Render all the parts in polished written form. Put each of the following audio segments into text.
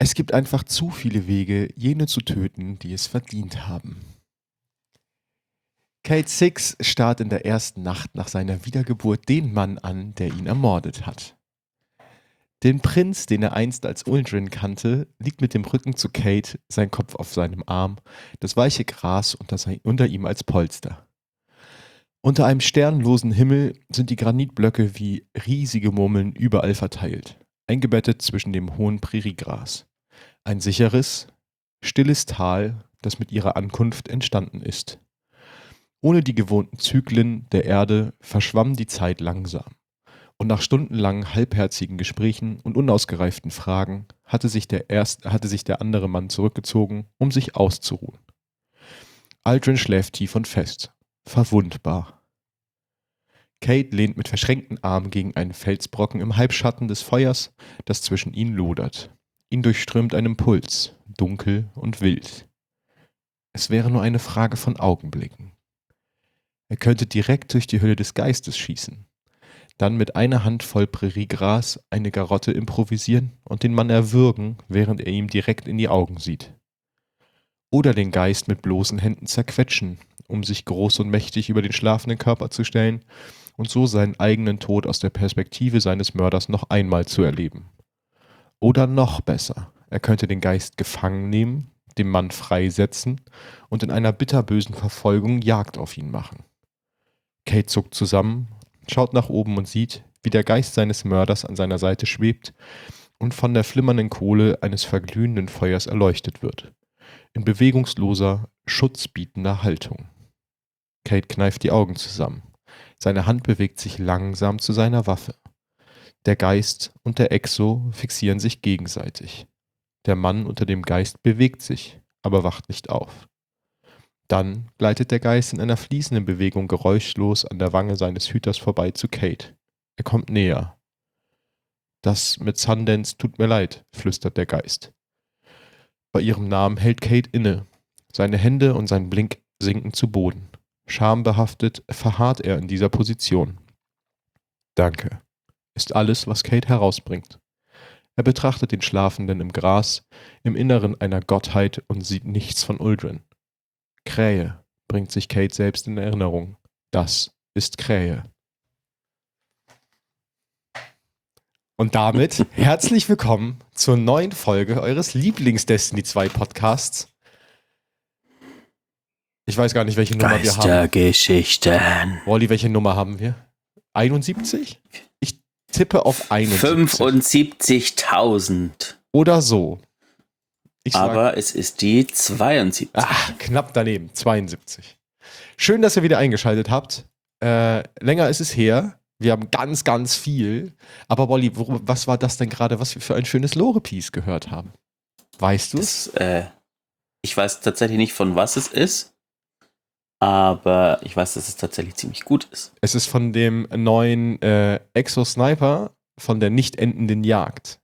Es gibt einfach zu viele Wege, jene zu töten, die es verdient haben. Kate Six starrt in der ersten Nacht nach seiner Wiedergeburt den Mann an, der ihn ermordet hat. Den Prinz, den er einst als Uldren kannte, liegt mit dem Rücken zu Kate, sein Kopf auf seinem Arm, das weiche Gras unter ihm als Polster. Unter einem sternlosen Himmel sind die Granitblöcke wie riesige Murmeln überall verteilt, eingebettet zwischen dem hohen Präriegras. Ein sicheres, stilles Tal, das mit ihrer Ankunft entstanden ist. Ohne die gewohnten Zyklen der Erde verschwamm die Zeit langsam. Und nach stundenlangen halbherzigen Gesprächen und unausgereiften Fragen hatte sich der andere Mann zurückgezogen, um sich auszuruhen. Aldrin schläft tief und fest, verwundbar. Kate lehnt mit verschränkten Armen gegen einen Felsbrocken im Halbschatten des Feuers, das zwischen ihnen lodert. Ihn durchströmt ein Impuls, dunkel und wild. Es wäre nur eine Frage von Augenblicken. Er könnte direkt durch die Hülle des Geistes schießen, dann mit einer Hand voll Präriegras eine Garotte improvisieren und den Mann erwürgen, während er ihm direkt in die Augen sieht. Oder den Geist mit bloßen Händen zerquetschen, um sich groß und mächtig über den schlafenden Körper zu stellen und so seinen eigenen Tod aus der Perspektive seines Mörders noch einmal zu erleben. Oder noch besser, er könnte den Geist gefangen nehmen, den Mann freisetzen und in einer bitterbösen Verfolgung Jagd auf ihn machen. Kate zuckt zusammen, schaut nach oben und sieht, wie der Geist seines Mörders an seiner Seite schwebt und von der flimmernden Kohle eines verglühenden Feuers erleuchtet wird. In bewegungsloser, schutzbietender Haltung. Kate kneift die Augen zusammen. Seine Hand bewegt sich langsam zu seiner Waffe. Der Geist und der Exo fixieren sich gegenseitig. Der Mann unter dem Geist bewegt sich, aber wacht nicht auf. Dann gleitet der Geist in einer fließenden Bewegung geräuschlos an der Wange seines Hüters vorbei zu Kate. Er kommt näher. Das mit Sundance tut mir leid, flüstert der Geist. Bei ihrem Namen hält Kate inne. Seine Hände und sein Blick sinken zu Boden. Schambehaftet verharrt er in dieser Position. Danke, ist alles, was Kate herausbringt. Er betrachtet den Schlafenden im Gras, im Inneren einer Gottheit und sieht nichts von Uldren. Krähe, bringt sich Kate selbst in Erinnerung. Das ist Krähe. Und damit herzlich willkommen zur neuen Folge eures Lieblings-Destiny 2 Podcasts. Ich weiß gar nicht, welche Nummer wir haben. Geistergeschichten. Wally, welche Nummer haben wir? 71? Ich tippe auf 71. 75.000. Oder so. Aber es ist die 72. Knapp daneben. 72. Schön, dass ihr wieder eingeschaltet habt. Länger ist es her. Wir haben ganz, ganz viel. Aber Wally, was war das denn gerade, was wir für ein schönes Lore-Piece gehört haben? Weißt du es? Ich weiß tatsächlich nicht, von was es ist. Aber ich weiß, dass es tatsächlich ziemlich gut ist. Es ist von dem neuen Exo-Sniper von der nicht endenden Jagd.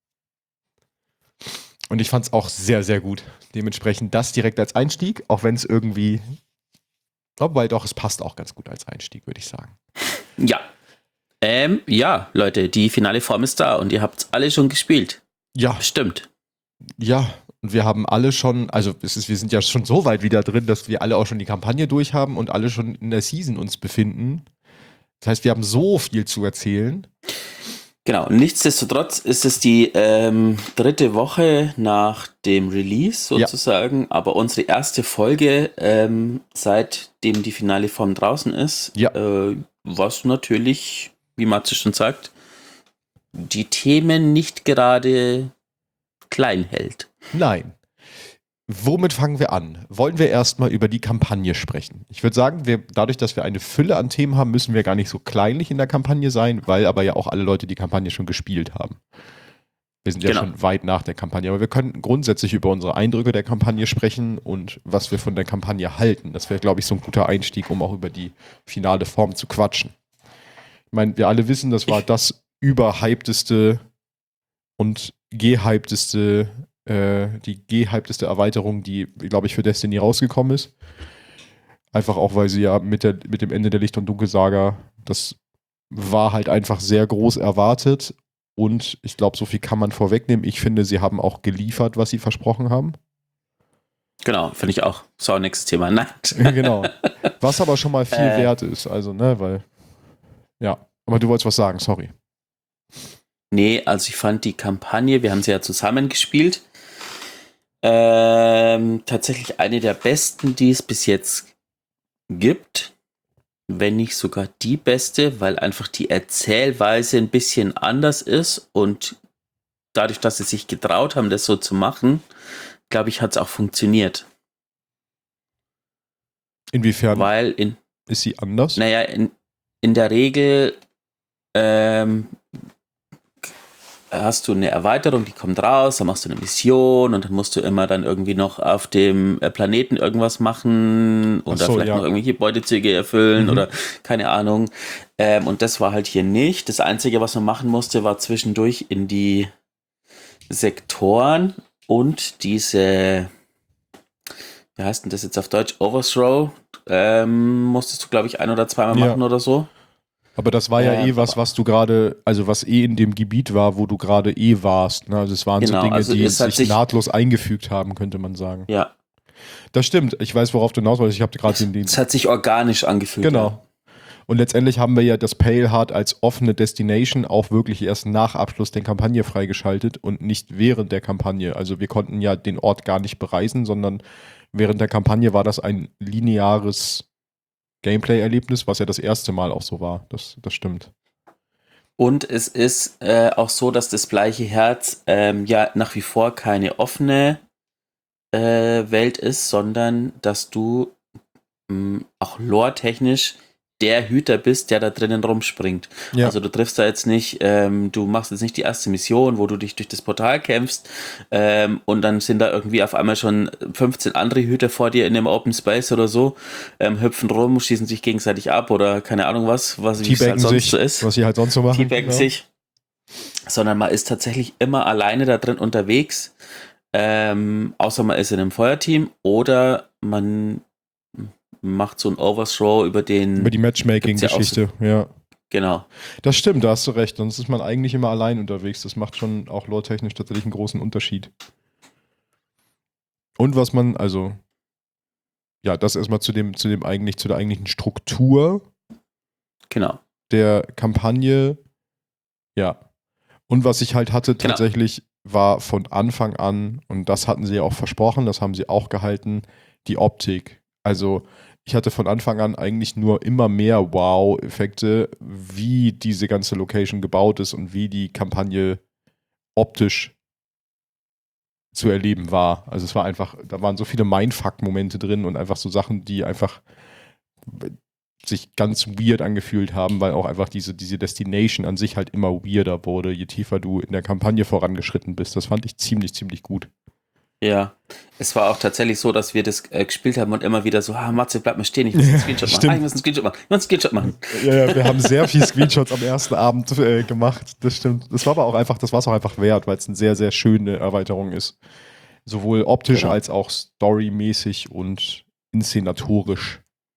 Und ich fand es auch sehr, sehr gut. Dementsprechend das direkt als Einstieg, auch wenn es irgendwie, wobei doch, es passt auch ganz gut als Einstieg, würde ich sagen. Ja. Ja, Leute, die finale Form ist da und ihr habt alle schon gespielt. Ja. Stimmt. Ja, und wir haben alle schon, also wir sind ja schon so weit wieder drin, dass wir alle auch schon die Kampagne durch haben und alle schon in der Season uns befinden. Das heißt, wir haben so viel zu erzählen. Genau, nichtsdestotrotz ist es die dritte Woche nach dem Release sozusagen, aber unsere erste Folge, seitdem die finale Form draußen ist, was natürlich, wie Matze schon sagt, die Themen nicht gerade klein hält. Nein. Womit fangen wir an? Wollen wir erstmal über die Kampagne sprechen? Ich würde sagen, dadurch, dass wir eine Fülle an Themen haben, müssen wir gar nicht so kleinlich in der Kampagne sein, weil aber ja auch alle Leute die Kampagne schon gespielt haben. Wir sind ja schon weit nach der Kampagne, aber wir können grundsätzlich über unsere Eindrücke der Kampagne sprechen und was wir von der Kampagne halten. Das wäre, glaube ich, so ein guter Einstieg, um auch über die finale Form zu quatschen. Ich meine, wir alle wissen, das war das überhypteste und gehypteste die gehypteste Erweiterung, die, glaube ich, für Destiny rausgekommen ist. Einfach auch, weil sie ja mit dem Ende der Licht- und Dunkelsaga, das war halt einfach sehr groß erwartet Und ich glaube, so viel kann man vorwegnehmen. Ich finde, sie haben auch geliefert, was sie versprochen haben. Genau, finde ich auch. So, nächstes Thema. Nein. Genau. Was aber schon mal viel wert ist. Also, ne, weil, ja. Aber du wolltest was sagen, sorry. Nee, also ich fand die Kampagne, wir haben sie ja zusammen gespielt, tatsächlich eine der besten, die es bis jetzt gibt. Wenn nicht sogar die beste, weil einfach die Erzählweise ein bisschen anders ist und dadurch, dass sie sich getraut haben, das so zu machen, glaube ich, hat es auch funktioniert. Inwiefern Weil ist sie anders? naja, in der Regel hast du eine Erweiterung, die kommt raus, dann machst du eine Mission und dann musst du immer dann irgendwie noch auf dem Planeten irgendwas machen oder vielleicht noch irgendwelche Beutezüge erfüllen oder keine Ahnung. Und das war halt hier nicht. Das Einzige, was man machen musste, war zwischendurch in die Sektoren und diese, wie heißt denn das jetzt auf Deutsch? Overthrow, musstest du, glaube ich, ein- oder zweimal machen oder so. Aber das war ja was du gerade, also was in dem Gebiet war, wo du gerade warst. Ne? Also es waren so Dinge, die sich nahtlos eingefügt haben, könnte man sagen. Ja. Das stimmt. Ich weiß, worauf du hinaus wolltest. Ich habe gerade den. Es hat sich organisch angefühlt. Genau. Ja. Und letztendlich haben wir ja das Paleheart als offene Destination auch wirklich erst nach Abschluss der Kampagne freigeschaltet und nicht während der Kampagne. Also wir konnten ja den Ort gar nicht bereisen, sondern während der Kampagne war das ein lineares Gameplay-Erlebnis, was ja das erste Mal auch so war. Das stimmt. Und es ist auch so, dass das Bleiche Herz ja nach wie vor keine offene Welt ist, sondern dass du auch lore-technisch der Hüter bist, der da drinnen rumspringt. Ja. Also du triffst da jetzt nicht, du machst jetzt nicht die erste Mission, wo du dich durch das Portal kämpfst und dann sind da irgendwie auf einmal schon 15 andere Hüter vor dir in dem Open Space oder so, hüpfen rum, schießen sich gegenseitig ab oder keine Ahnung was wie es halt sonst so ist. Was sie halt sonst so machen. Teabaggen sich. Sondern man ist tatsächlich immer alleine da drin unterwegs, außer man ist in einem Feuerteam oder man macht so ein Overthrow über die Matchmaking-Geschichte, ja. Genau. Das stimmt, da hast du recht. Sonst ist man eigentlich immer allein unterwegs. Das macht schon auch lore-technisch tatsächlich einen großen Unterschied. Und was man, also, ja, das erstmal zu der eigentlichen Struktur. Genau. Der Kampagne, ja. Und was ich halt hatte tatsächlich, war von Anfang an, und das hatten sie ja auch versprochen, das haben sie auch gehalten, die Optik. Also ich hatte von Anfang an eigentlich nur immer mehr Wow-Effekte, wie diese ganze Location gebaut ist und wie die Kampagne optisch zu erleben war. Also es war einfach, da waren so viele Mindfuck-Momente drin und einfach so Sachen, die einfach sich ganz weird angefühlt haben, weil auch einfach diese Destination an sich halt immer weirder wurde, je tiefer du in der Kampagne vorangeschritten bist. Das fand ich ziemlich, ziemlich gut. Ja, es war auch tatsächlich so, dass wir das gespielt haben und immer wieder so, Matze, bleib mal stehen, ich muss einen Screenshot machen. Ja, wir haben sehr viel Screenshots am ersten Abend gemacht, das stimmt. Das war es auch einfach wert, weil es eine sehr, sehr schöne Erweiterung ist. Sowohl optisch als auch storymäßig und inszenatorisch.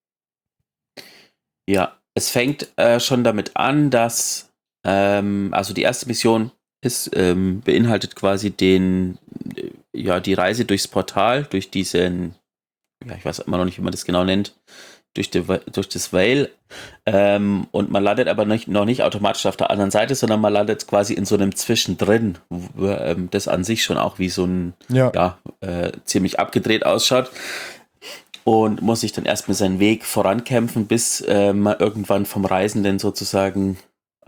Ja, es fängt schon damit an, dass also die erste Mission beinhaltet quasi die Reise durchs Portal, durch diesen, ich weiß immer noch nicht, wie man das genau nennt, durch das Veil. Und man landet aber noch nicht automatisch auf der anderen Seite, sondern man landet quasi in so einem Zwischendrin, das an sich schon auch wie so ein ziemlich abgedreht ausschaut. Und muss sich dann erstmal seinen Weg vorankämpfen, bis man irgendwann vom Reisenden sozusagen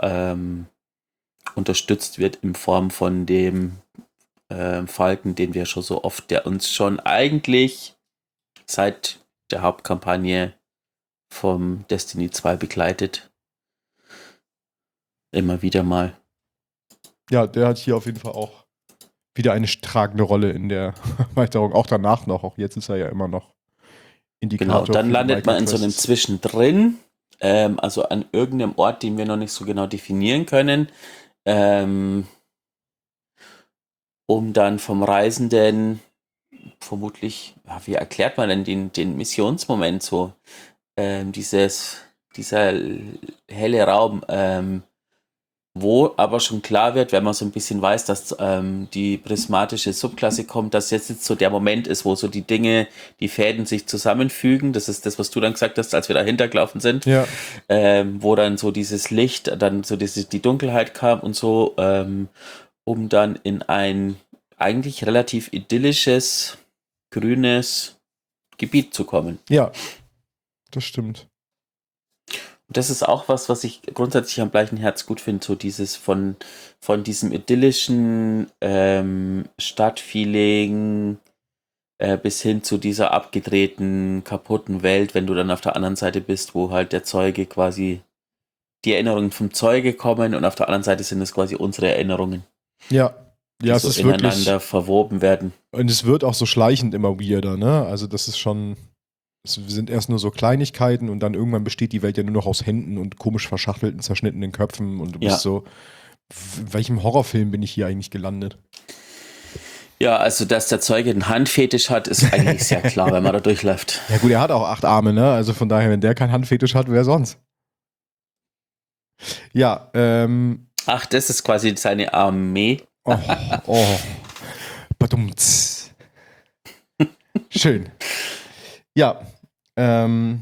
unterstützt wird in Form von dem Falken, den wir schon so oft, der uns schon eigentlich seit der Hauptkampagne vom Destiny 2 begleitet. Immer wieder mal. Ja, der hat hier auf jeden Fall auch wieder eine tragende Rolle in der Erweiterung, auch danach noch, auch jetzt ist er ja immer noch Indikator. Genau, dann landet man in so einem Zwischendrin, also an irgendeinem Ort, den wir noch nicht so genau definieren können, um dann vom Reisenden vermutlich, wie erklärt man denn den Missionsmoment so? Dieser helle Raum, wo aber schon klar wird, wenn man so ein bisschen weiß, dass die prismatische Subklasse kommt, dass jetzt so der Moment ist, wo so die Dinge, die Fäden sich zusammenfügen. Das ist das, was du dann gesagt hast, als wir dahinter gelaufen sind. Ja. Wo dann so dieses Licht, dann so die Dunkelheit kam und so, um dann in ein eigentlich relativ idyllisches, grünes Gebiet zu kommen. Ja, das stimmt. Das ist auch was ich grundsätzlich am Bleichen Herz gut finde, so dieses von diesem idyllischen Stadtfeeling bis hin zu dieser abgedrehten, kaputten Welt, wenn du dann auf der anderen Seite bist, wo halt der Zeuge quasi die Erinnerungen vom Zeuge kommen und auf der anderen Seite sind es quasi unsere Erinnerungen. Ja, die es so ist ineinander wirklich verwoben werden. Und es wird auch so schleichend immer weirder, ne? Also das ist schon, es sind erst nur so Kleinigkeiten und dann irgendwann besteht die Welt ja nur noch aus Händen und komisch verschachtelten, zerschnittenen Köpfen und du bist so, in welchem Horrorfilm bin ich hier eigentlich gelandet? Ja, also dass der Zeuge einen Handfetisch hat, ist eigentlich sehr klar, wenn man da durchläuft. Ja gut, er hat auch 8 Arme, ne? Also von daher, wenn der keinen Handfetisch hat, wer sonst? Ja, Ach, das ist quasi seine Armee. Oh. Badumts. Schön. Ja. Genau,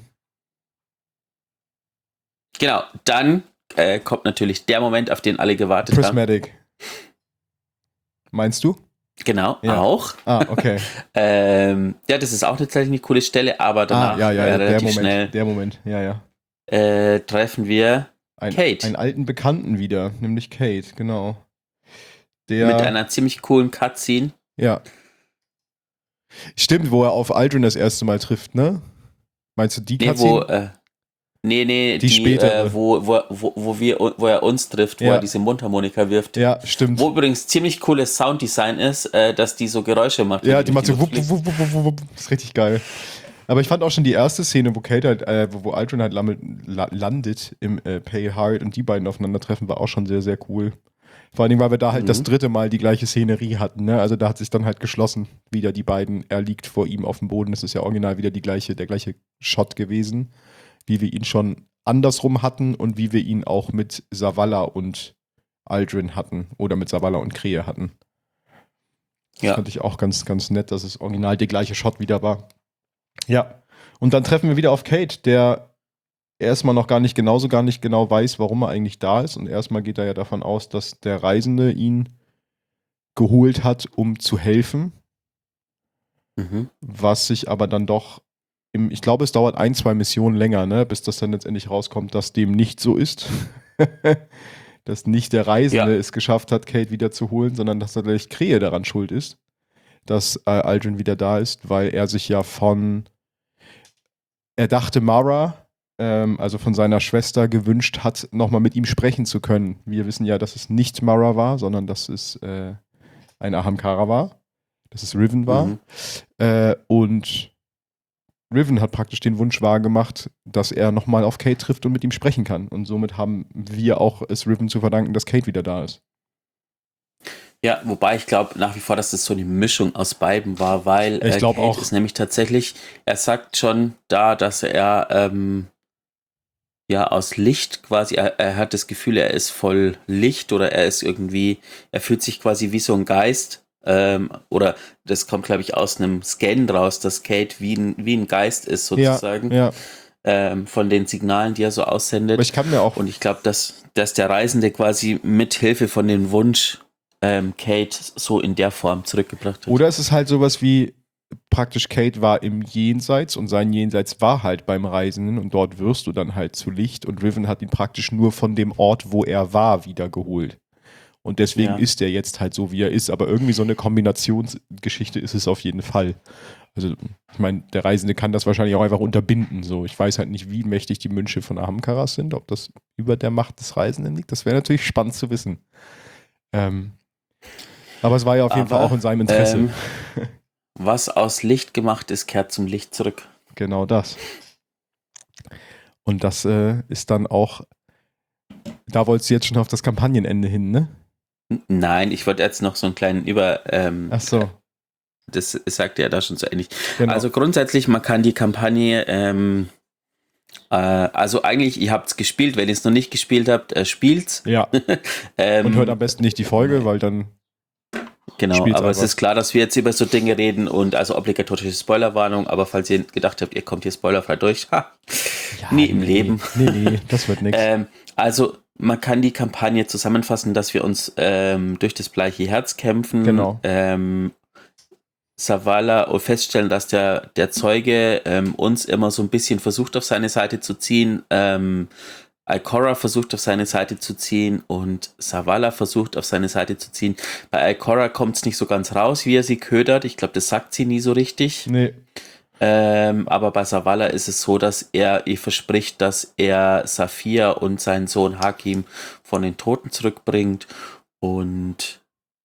dann kommt natürlich der Moment, auf den alle gewartet Prismatic. Meinst du? Genau, Ja. auch. Okay. Ja, das ist auch tatsächlich eine coole Stelle, aber danach relativ schnell der Moment, ja. treffen wir Kate. Einen alten Bekannten wieder, nämlich Kate, genau. Mit einer ziemlich coolen Cutscene. Ja. Stimmt, wo er auf Aldrin das erste Mal trifft, ne? Meinst du die Cutscene? Die spätere. Wo er uns trifft, wo er diese Mundharmonika wirft. Ja, stimmt. Wo übrigens ziemlich cooles Sounddesign ist, dass die so Geräusche macht. Ja, die macht so wupp, wupp, wupp, wupp, wupp. Das ist richtig geil. Aber ich fand auch schon die erste Szene, wo Kate halt, wo Aldrin halt landet im Pale Heart und die beiden aufeinandertreffen, war auch schon sehr, sehr cool. Vor allen Dingen, weil wir da halt das dritte Mal die gleiche Szenerie hatten, ne? Also da hat sich dann halt geschlossen, wieder die beiden, er liegt vor ihm auf dem Boden, das ist ja original wieder der gleiche Shot gewesen, wie wir ihn schon andersrum hatten und wie wir ihn auch mit Zavala und Aldrin hatten oder mit Zavala und Krähe hatten. Das fand ich auch ganz, ganz nett, dass es original der gleiche Shot wieder war. Ja, und dann treffen wir wieder auf Kate, der erstmal noch gar nicht genau weiß, warum er eigentlich da ist. Und erstmal geht er ja davon aus, dass der Reisende ihn geholt hat, um zu helfen. Mhm. Was sich aber dann doch, ich glaube, es dauert 1-2 Missionen länger, ne, bis das dann letztendlich rauskommt, dass dem nicht so ist. Dass nicht der Reisende es geschafft hat, Kate wieder zu holen, sondern dass tatsächlich Krähe daran schuld ist, dass Aldrin wieder da ist, weil er sich ja er dachte Mara, also von seiner Schwester gewünscht hat, nochmal mit ihm sprechen zu können. Wir wissen ja, dass es nicht Mara war, sondern dass es ein Ahamkara war, dass es Riven war. Und Riven hat praktisch den Wunsch wahrgemacht, dass er nochmal auf Kate trifft und mit ihm sprechen kann. Und somit haben wir auch es Riven zu verdanken, dass Kate wieder da ist. Ja, wobei ich glaube nach wie vor, dass das so eine Mischung aus beiden war, weil ich glaube Kate auch. ist nämlich tatsächlich, er sagt schon da, dass er aus Licht quasi, er hat das Gefühl, er ist voll Licht oder er fühlt sich quasi wie so ein Geist. Oder das kommt, glaube ich, aus einem Scan raus, dass Kate wie ein Geist ist, sozusagen. Ja. Von den Signalen, die er so aussendet. Aber ich kann mir auch. Und ich glaube, dass der Reisende quasi mit Hilfe von dem Wunsch Kate so in der Form zurückgebracht hat. Oder es ist halt sowas wie, praktisch Kate war im Jenseits und sein Jenseits war halt beim Reisenden und dort wirst du dann halt zu Licht und Riven hat ihn praktisch nur von dem Ort, wo er war, wieder geholt. Und deswegen ist er jetzt halt so, wie er ist. Aber irgendwie so eine Kombinationsgeschichte ist es auf jeden Fall. Also, ich meine, der Reisende kann das wahrscheinlich auch einfach unterbinden. So. Ich weiß halt nicht, wie mächtig die Mönche von Ahamkaras sind, ob das über der Macht des Reisenden liegt. Das wäre natürlich spannend zu wissen. Aber es war ja auf jeden Fall auch in seinem Interesse. Was aus Licht gemacht ist, kehrt zum Licht zurück. Genau das. Und das ist dann auch, da wolltest du jetzt schon auf das Kampagnenende hin, ne? Nein, ich wollte jetzt noch so einen kleinen Ach so. Das sagt ja da schon so ähnlich. Genau. Also grundsätzlich, man kann die Kampagne Also eigentlich, ihr habt es gespielt, wenn ihr es noch nicht gespielt habt, spielt's. Ja. Und hört am besten nicht die Folge, weil dann genau, spielt's aber einfach. es ist klar, dass wir jetzt über so Dinge reden und also obligatorische Spoilerwarnung, aber falls ihr gedacht habt, ihr kommt hier spoilerfrei durch, nie im Leben. Nee, das wird nichts. Also man kann die Kampagne zusammenfassen, dass wir uns durch das bleiche Herz kämpfen. Genau. Zavala und feststellen, dass der Zeuge uns immer so ein bisschen versucht auf seine Seite zu ziehen. Ikora versucht auf seine Seite zu ziehen und Zavala versucht auf seine Seite zu ziehen. Bei Ikora kommt es nicht so ganz raus, wie er sie ködert. Ich glaube, das sagt sie nie so richtig. Nee. Aber bei Zavala ist es so, dass er ihr verspricht, dass er Saphira und seinen Sohn Hakim von den Toten zurückbringt und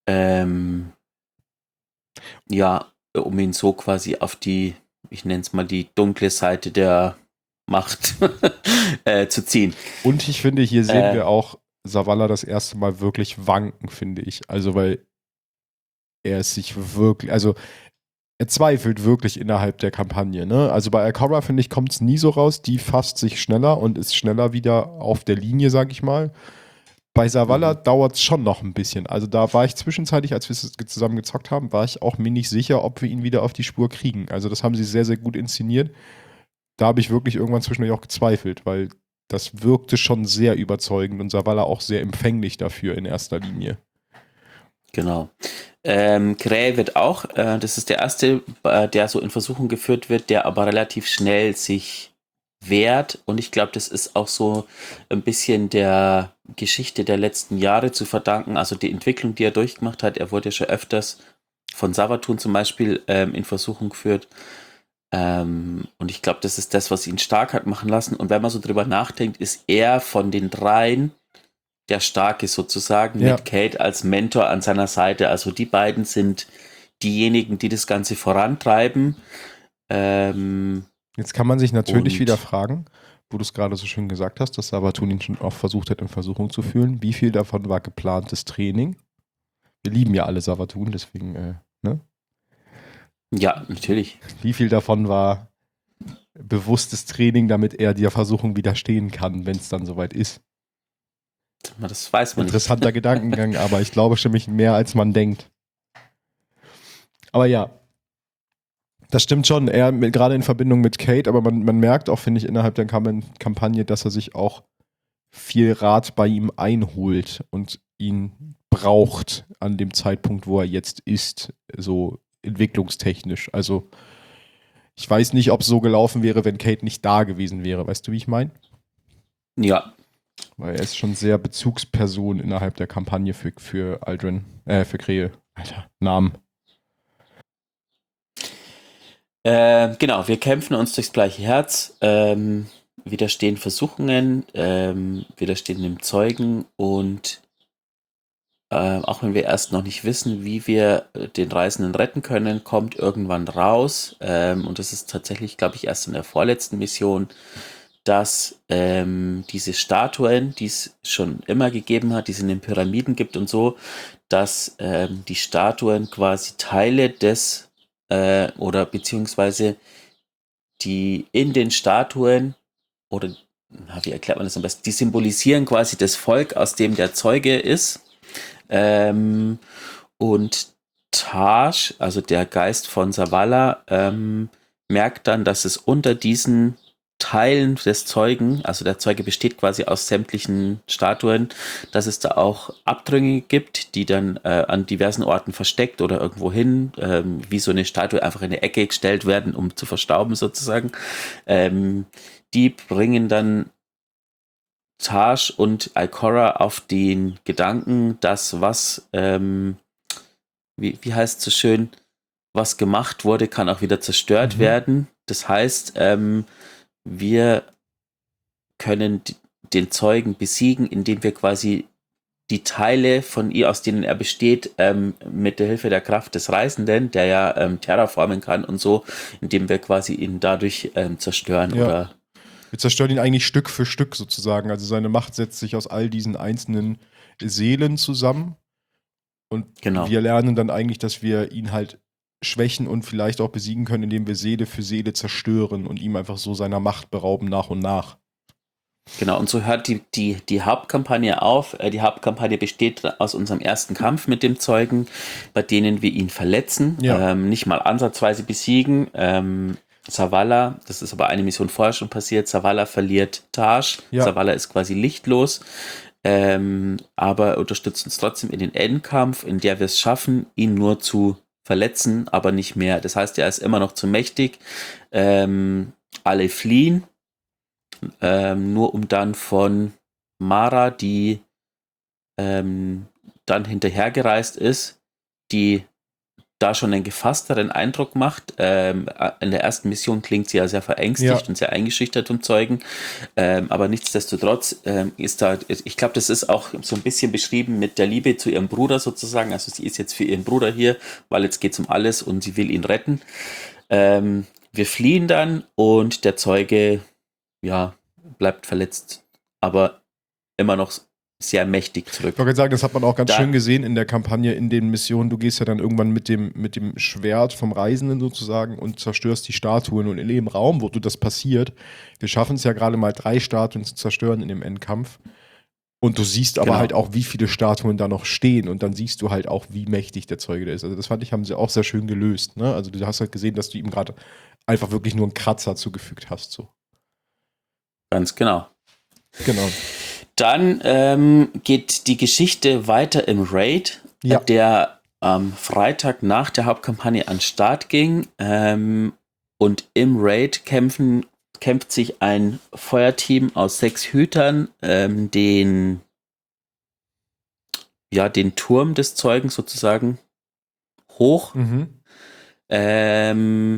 ja, um ihn so quasi auf die, ich nenne es mal die dunkle Seite der Macht zu ziehen. Und ich finde, hier sehen wir auch Zavala das erste Mal wirklich wanken, finde ich. Also, weil er sich wirklich, also er zweifelt wirklich innerhalb der Kampagne. Ne? Also bei Ikora, finde ich, kommt es nie so raus. Die fasst sich schneller und ist schneller wieder auf der Linie, sag ich mal. Bei Zavala dauert es schon noch ein bisschen. Also da war ich zwischenzeitlich, als wir zusammen gezockt haben, war ich auch mir nicht sicher, ob wir ihn wieder auf die Spur kriegen. Also das haben sie sehr, sehr gut inszeniert. Da habe ich wirklich irgendwann zwischendurch auch gezweifelt, weil das wirkte schon sehr überzeugend und Zavala auch sehr empfänglich dafür in erster Linie. Genau. Krähe wird auch, das ist der erste, der so in Versuchung geführt wird, der aber relativ schnell sich wehrt und ich glaube, das ist auch so ein bisschen der Geschichte der letzten Jahre zu verdanken, also die Entwicklung, die er durchgemacht hat. Er wurde ja schon öfters von Savathun zum Beispiel in Versuchung geführt und ich glaube, das ist das, was ihn stark hat machen lassen und wenn man so drüber nachdenkt, ist er von den dreien der Starke sozusagen, Ja. mit Kate als Mentor an seiner Seite. Also die beiden sind diejenigen, die das Ganze vorantreiben. Jetzt kann man sich natürlich wieder fragen, wo du es gerade so schön gesagt hast, dass Savathun ihn schon auch versucht hat, in Versuchung zu fühlen. Wie viel davon war geplantes Training? Wir lieben ja alle Savathun, deswegen, ne? Ja, natürlich. Wie viel davon war bewusstes Training, damit er der Versuchung widerstehen kann, wenn es dann soweit ist? Das weiß man Interessanter nicht. Gedankengang, aber ich glaube schon mehr, als man denkt. Aber ja, das stimmt schon, gerade in Verbindung mit Kate, aber man merkt auch, finde ich, innerhalb der Kampagne, dass er sich auch viel Rat bei ihm einholt und ihn braucht an dem Zeitpunkt, wo er jetzt ist, so entwicklungstechnisch. Also ich weiß nicht, ob es so gelaufen wäre, wenn Kate nicht da gewesen wäre. Weißt du, wie ich meine? Ja. Weil er ist schon sehr Bezugsperson innerhalb der Kampagne für Aldrin, für Krähe. Alter, Namen. Genau, wir kämpfen uns durchs bleiche Herz, widerstehen Versuchungen, widerstehen dem Zeugen und auch wenn wir erst noch nicht wissen, wie wir den Reisenden retten können, kommt irgendwann raus, und das ist tatsächlich, glaube ich, erst in der vorletzten Mission, dass diese Statuen, die es schon immer gegeben hat, die es in den Pyramiden gibt und so, dass die Statuen quasi Teile des oder beziehungsweise die in den Statuen oder wie erklärt man das am besten? Die symbolisieren quasi das Volk, aus dem der Zeuge ist. Und Taj, also der Geist von Zavala, merkt dann, dass es unter diesen Teilen des Zeugen, also der Zeuge besteht quasi aus sämtlichen Statuen, dass es da auch Abtrünge gibt, die dann an diversen Orten versteckt oder irgendwo hin, wie so eine Statue einfach in eine Ecke gestellt werden, um zu verstauben sozusagen. Die bringen dann Taj und Ikora auf den Gedanken, dass was, wie heißt es so schön, was gemacht wurde, kann auch wieder zerstört werden. Das heißt, wir können den Zeugen besiegen, indem wir quasi die Teile von ihr, aus denen er besteht, mit der Hilfe der Kraft des Reisenden, der ja terraformen kann und so, indem wir quasi ihn dadurch zerstören. Ja. Oder wir zerstören ihn eigentlich Stück für Stück sozusagen. Also seine Macht setzt sich aus all diesen einzelnen Seelen zusammen. Und genau. wir lernen dann eigentlich, dass wir ihn halt schwächen und vielleicht auch besiegen können, indem wir Seele für Seele zerstören und ihm einfach so seiner Macht berauben nach und nach. Genau, und so hört die Hauptkampagne auf. Die Hauptkampagne besteht aus unserem ersten Kampf mit dem Zeugen, bei denen wir ihn verletzen, nicht mal ansatzweise besiegen. Zavala, das ist aber eine Mission vorher schon passiert, Zavala verliert Taj. Zavala ist quasi lichtlos, aber unterstützt uns trotzdem in den Endkampf, in der wir es schaffen, ihn nur zu verletzen, aber nicht mehr. Das heißt, er ist immer noch zu mächtig. Alle fliehen. Nur um dann von Mara, die dann hinterhergereist ist, die da schon einen gefassteren Eindruck macht. In der ersten Mission klingt sie ja sehr verängstigt und sehr eingeschüchtert vom Zeugen. Aber nichtsdestotrotz ist da, ich glaube, das ist auch so ein bisschen beschrieben mit der Liebe zu ihrem Bruder sozusagen. Also sie ist jetzt für ihren Bruder hier, weil jetzt geht es um alles und sie will ihn retten. Wir fliehen dann und der Zeuge bleibt verletzt, aber immer noch sehr mächtig zurück. Ich wollte sagen, das hat man auch ganz schön gesehen in der Kampagne, in den Missionen. Du gehst ja dann irgendwann mit dem Schwert vom Reisenden sozusagen und zerstörst die Statuen. Und in dem Raum, wo das passiert, wir schaffen es ja gerade mal 3 Statuen zu zerstören in dem Endkampf. Und du siehst aber halt auch, wie viele Statuen da noch stehen. Und dann siehst du halt auch, wie mächtig der Zeuge da ist. Also das fand ich, haben sie auch sehr schön gelöst. Ne? Also du hast halt gesehen, dass du ihm gerade einfach wirklich nur einen Kratzer zugefügt hast. So. Ganz genau. Genau. Dann geht die Geschichte weiter im Raid, der am Freitag nach der Hauptkampagne an den Start ging. Und im Raid kämpft sich ein Feuerteam aus 6 Hütern den Turm des Zeugen sozusagen hoch. Da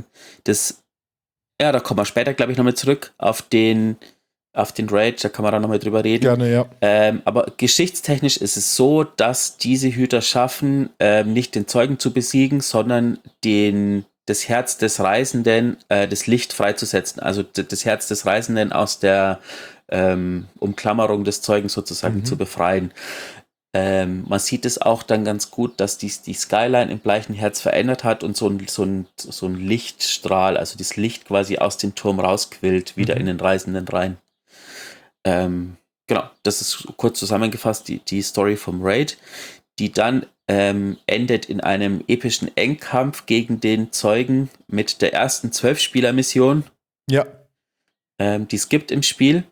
kommen wir später, glaube ich, nochmal zurück auf den Raid, da kann man dann nochmal drüber reden. Gerne, ja. Aber geschichtstechnisch ist es so, dass diese Hüter schaffen, nicht den Zeugen zu besiegen, sondern das Herz des Reisenden, das Licht freizusetzen. Also das Herz des Reisenden aus der Umklammerung des Zeugen sozusagen zu befreien. Man sieht es auch dann ganz gut, dass die Skyline im gleichen Herz verändert hat und so ein Lichtstrahl, also das Licht quasi aus dem Turm rausquillt, wieder in den Reisenden rein. Genau, das ist kurz zusammengefasst die Story vom Raid, die dann endet in einem epischen Endkampf gegen den Zeugen mit der ersten 12-Spieler-Mission, die es gibt im Spiel,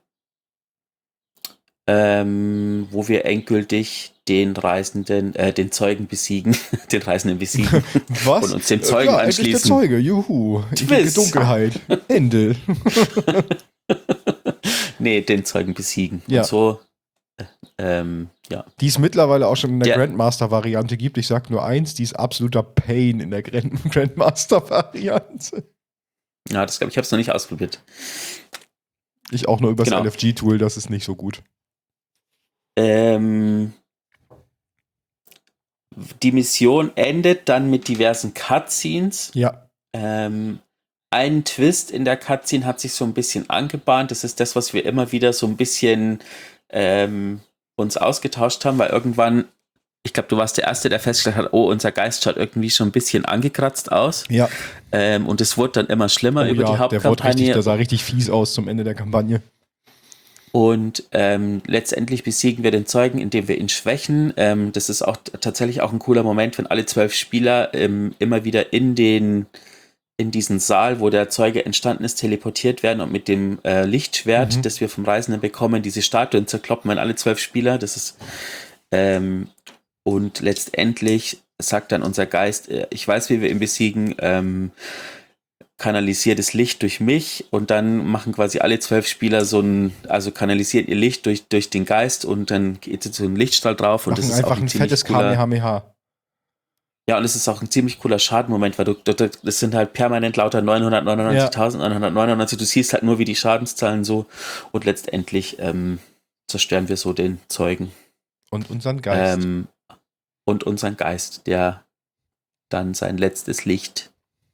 wo wir endgültig den Zeugen besiegen, den Reisenden besiegen. Was? Und uns dem Zeugen anschließen. Der Zeuge, juhu. Twist. Dunkelheit. Ende. Nee, den Zeugen besiegen. Ja. Und so, Die es mittlerweile auch schon in der Grandmaster-Variante gibt. Ich sag nur eins, die ist absoluter Pain in der Grandmaster-Variante. Ja, das glaube ich, habe es noch nicht ausprobiert. Ich auch nur über das LFG-Tool, das ist nicht so gut. Die Mission endet dann mit diversen Cutscenes. Ja. Ein Twist in der Cutscene hat sich so ein bisschen angebahnt. Das ist das, was wir immer wieder so ein bisschen uns ausgetauscht haben, weil irgendwann, ich glaube, du warst der Erste, der festgestellt hat, oh, unser Geist schaut irgendwie schon ein bisschen angekratzt aus. Ja. Und es wurde dann immer schlimmer über die Hauptkampagne. Der sah richtig fies aus zum Ende der Kampagne. Und letztendlich besiegen wir den Zeugen, indem wir ihn schwächen. Das ist auch tatsächlich auch ein cooler Moment, wenn alle 12 Spieler immer wieder in diesen Saal, wo der Zeuge entstanden ist, teleportiert werden und mit dem Lichtschwert, das wir vom Reisenden bekommen, diese Statuen zerkloppen, wenn alle 12 Spieler, das ist und letztendlich sagt dann unser Geist, ich weiß, wie wir ihn besiegen, kanalisiert das Licht durch mich und dann machen quasi alle 12 Spieler kanalisiert ihr Licht durch den Geist und dann geht so ein Lichtstrahl drauf und das ist auch ein fettes Kamehameha. Ja, und es ist auch ein ziemlich cooler Schadenmoment, weil das sind halt permanent lauter 999.999, du siehst halt nur, wie die Schadenszahlen so und letztendlich zerstören wir so den Zeugen. Und unseren Geist. Der dann sein letztes Licht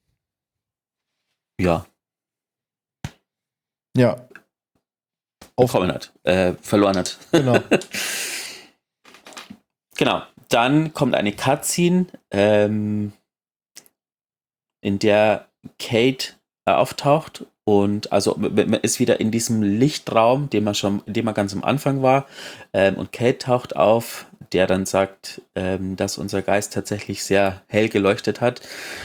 bekommen hat, verloren hat. Genau. Genau. Dann kommt eine Cutscene, in der Kate auftaucht und also man ist wieder in diesem Lichtraum, in dem man ganz am Anfang war, und Kate taucht auf, der dann sagt, dass unser Geist tatsächlich sehr hell geleuchtet hat,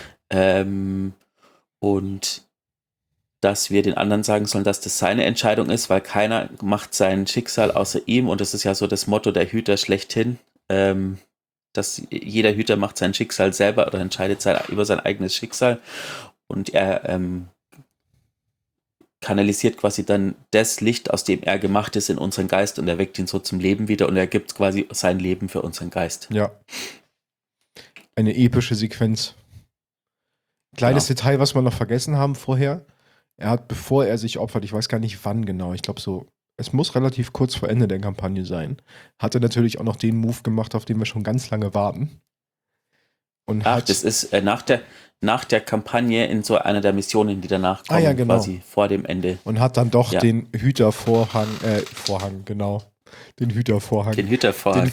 und dass wir den anderen sagen sollen, dass das seine Entscheidung ist, weil keiner macht sein Schicksal außer ihm, und das ist ja so das Motto der Hüter schlechthin, dass jeder Hüter macht sein Schicksal selber oder entscheidet über sein eigenes Schicksal, und er kanalisiert quasi dann das Licht, aus dem er gemacht ist, in unseren Geist, und er weckt ihn so zum Leben wieder und er gibt quasi sein Leben für unseren Geist. Ja. Eine epische Sequenz. Kleines Detail, was wir noch vergessen haben vorher. Er hat, bevor er sich opfert, ich weiß gar nicht wann genau, ich glaube so, es muss relativ kurz vor Ende der Kampagne sein, hat er natürlich auch noch den Move gemacht, auf den wir schon ganz lange warten. Und das ist nach der Kampagne in so einer der Missionen, die danach kommen, ja, genau. quasi vor dem Ende. Und hat dann doch den Hütervorhang, genau. Den Hütervorhang. Den Hütervorhang.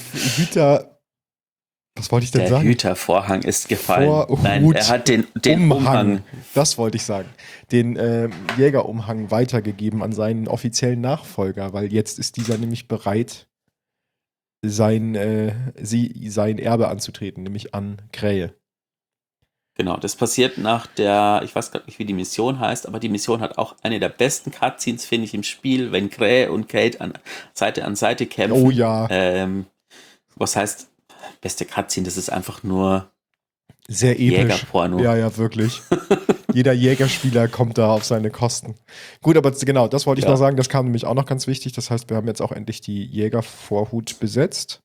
Was wollte ich denn sagen? Der Hütervorhang ist gefallen. Nein, er hat den Umhang. Das wollte ich sagen. Den Jägerumhang weitergegeben an seinen offiziellen Nachfolger, weil jetzt ist dieser nämlich bereit, sein Erbe anzutreten, nämlich an Krähe. Genau, das passiert nach ich weiß gar nicht, wie die Mission heißt, aber die Mission hat auch eine der besten Cutscenes, finde ich, im Spiel, wenn Krähe und Kate an Seite kämpfen. Oh ja. Was heißt beste Cutscene? Das ist einfach nur sehr episch. Jägerporno. Ja, wirklich. Jeder Jägerspieler kommt da auf seine Kosten. Gut, aber genau, das wollte ich noch sagen. Das kam nämlich auch noch ganz wichtig. Das heißt, wir haben jetzt auch endlich die Jägervorhut besetzt.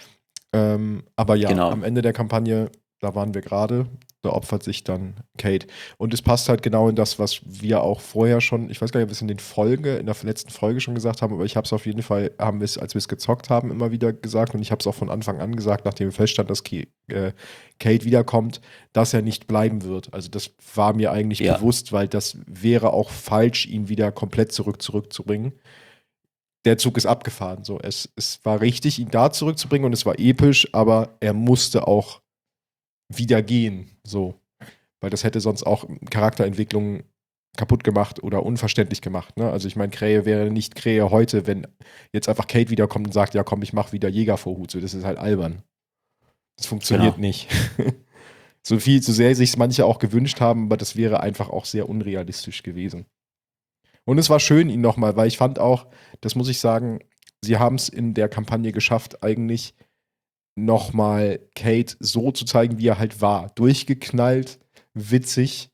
Aber ja, genau. Am Ende der Kampagne, da waren wir gerade, da opfert sich dann Kate. Und es passt halt genau in das, was wir auch vorher schon, ich weiß gar nicht, ob wir es in der letzten Folge schon gesagt haben, aber ich habe es auf jeden Fall, als wir es gezockt haben, immer wieder gesagt, und ich habe es auch von Anfang an gesagt, nachdem feststand, dass Kate wiederkommt, dass er nicht bleiben wird. Also das war mir eigentlich bewusst, weil das wäre auch falsch, ihn wieder komplett zurückzubringen. Der Zug ist abgefahren. So, es war richtig, ihn da zurückzubringen, und es war episch, aber er musste auch wieder gehen, so. Weil das hätte sonst auch Charakterentwicklung kaputt gemacht oder unverständlich gemacht, ne? Also ich meine, Krähe wäre nicht Krähe heute, wenn jetzt einfach Kate wiederkommt und sagt, ja komm, ich mach wieder Jägervorhut. So, das ist halt albern. Das funktioniert nicht. So sehr sich manche auch gewünscht haben, aber das wäre einfach auch sehr unrealistisch gewesen. Und es war schön, ihn nochmal, weil ich fand auch, das muss ich sagen, sie haben es in der Kampagne geschafft, eigentlich nochmal Kate so zu zeigen, wie er halt war. Durchgeknallt, witzig,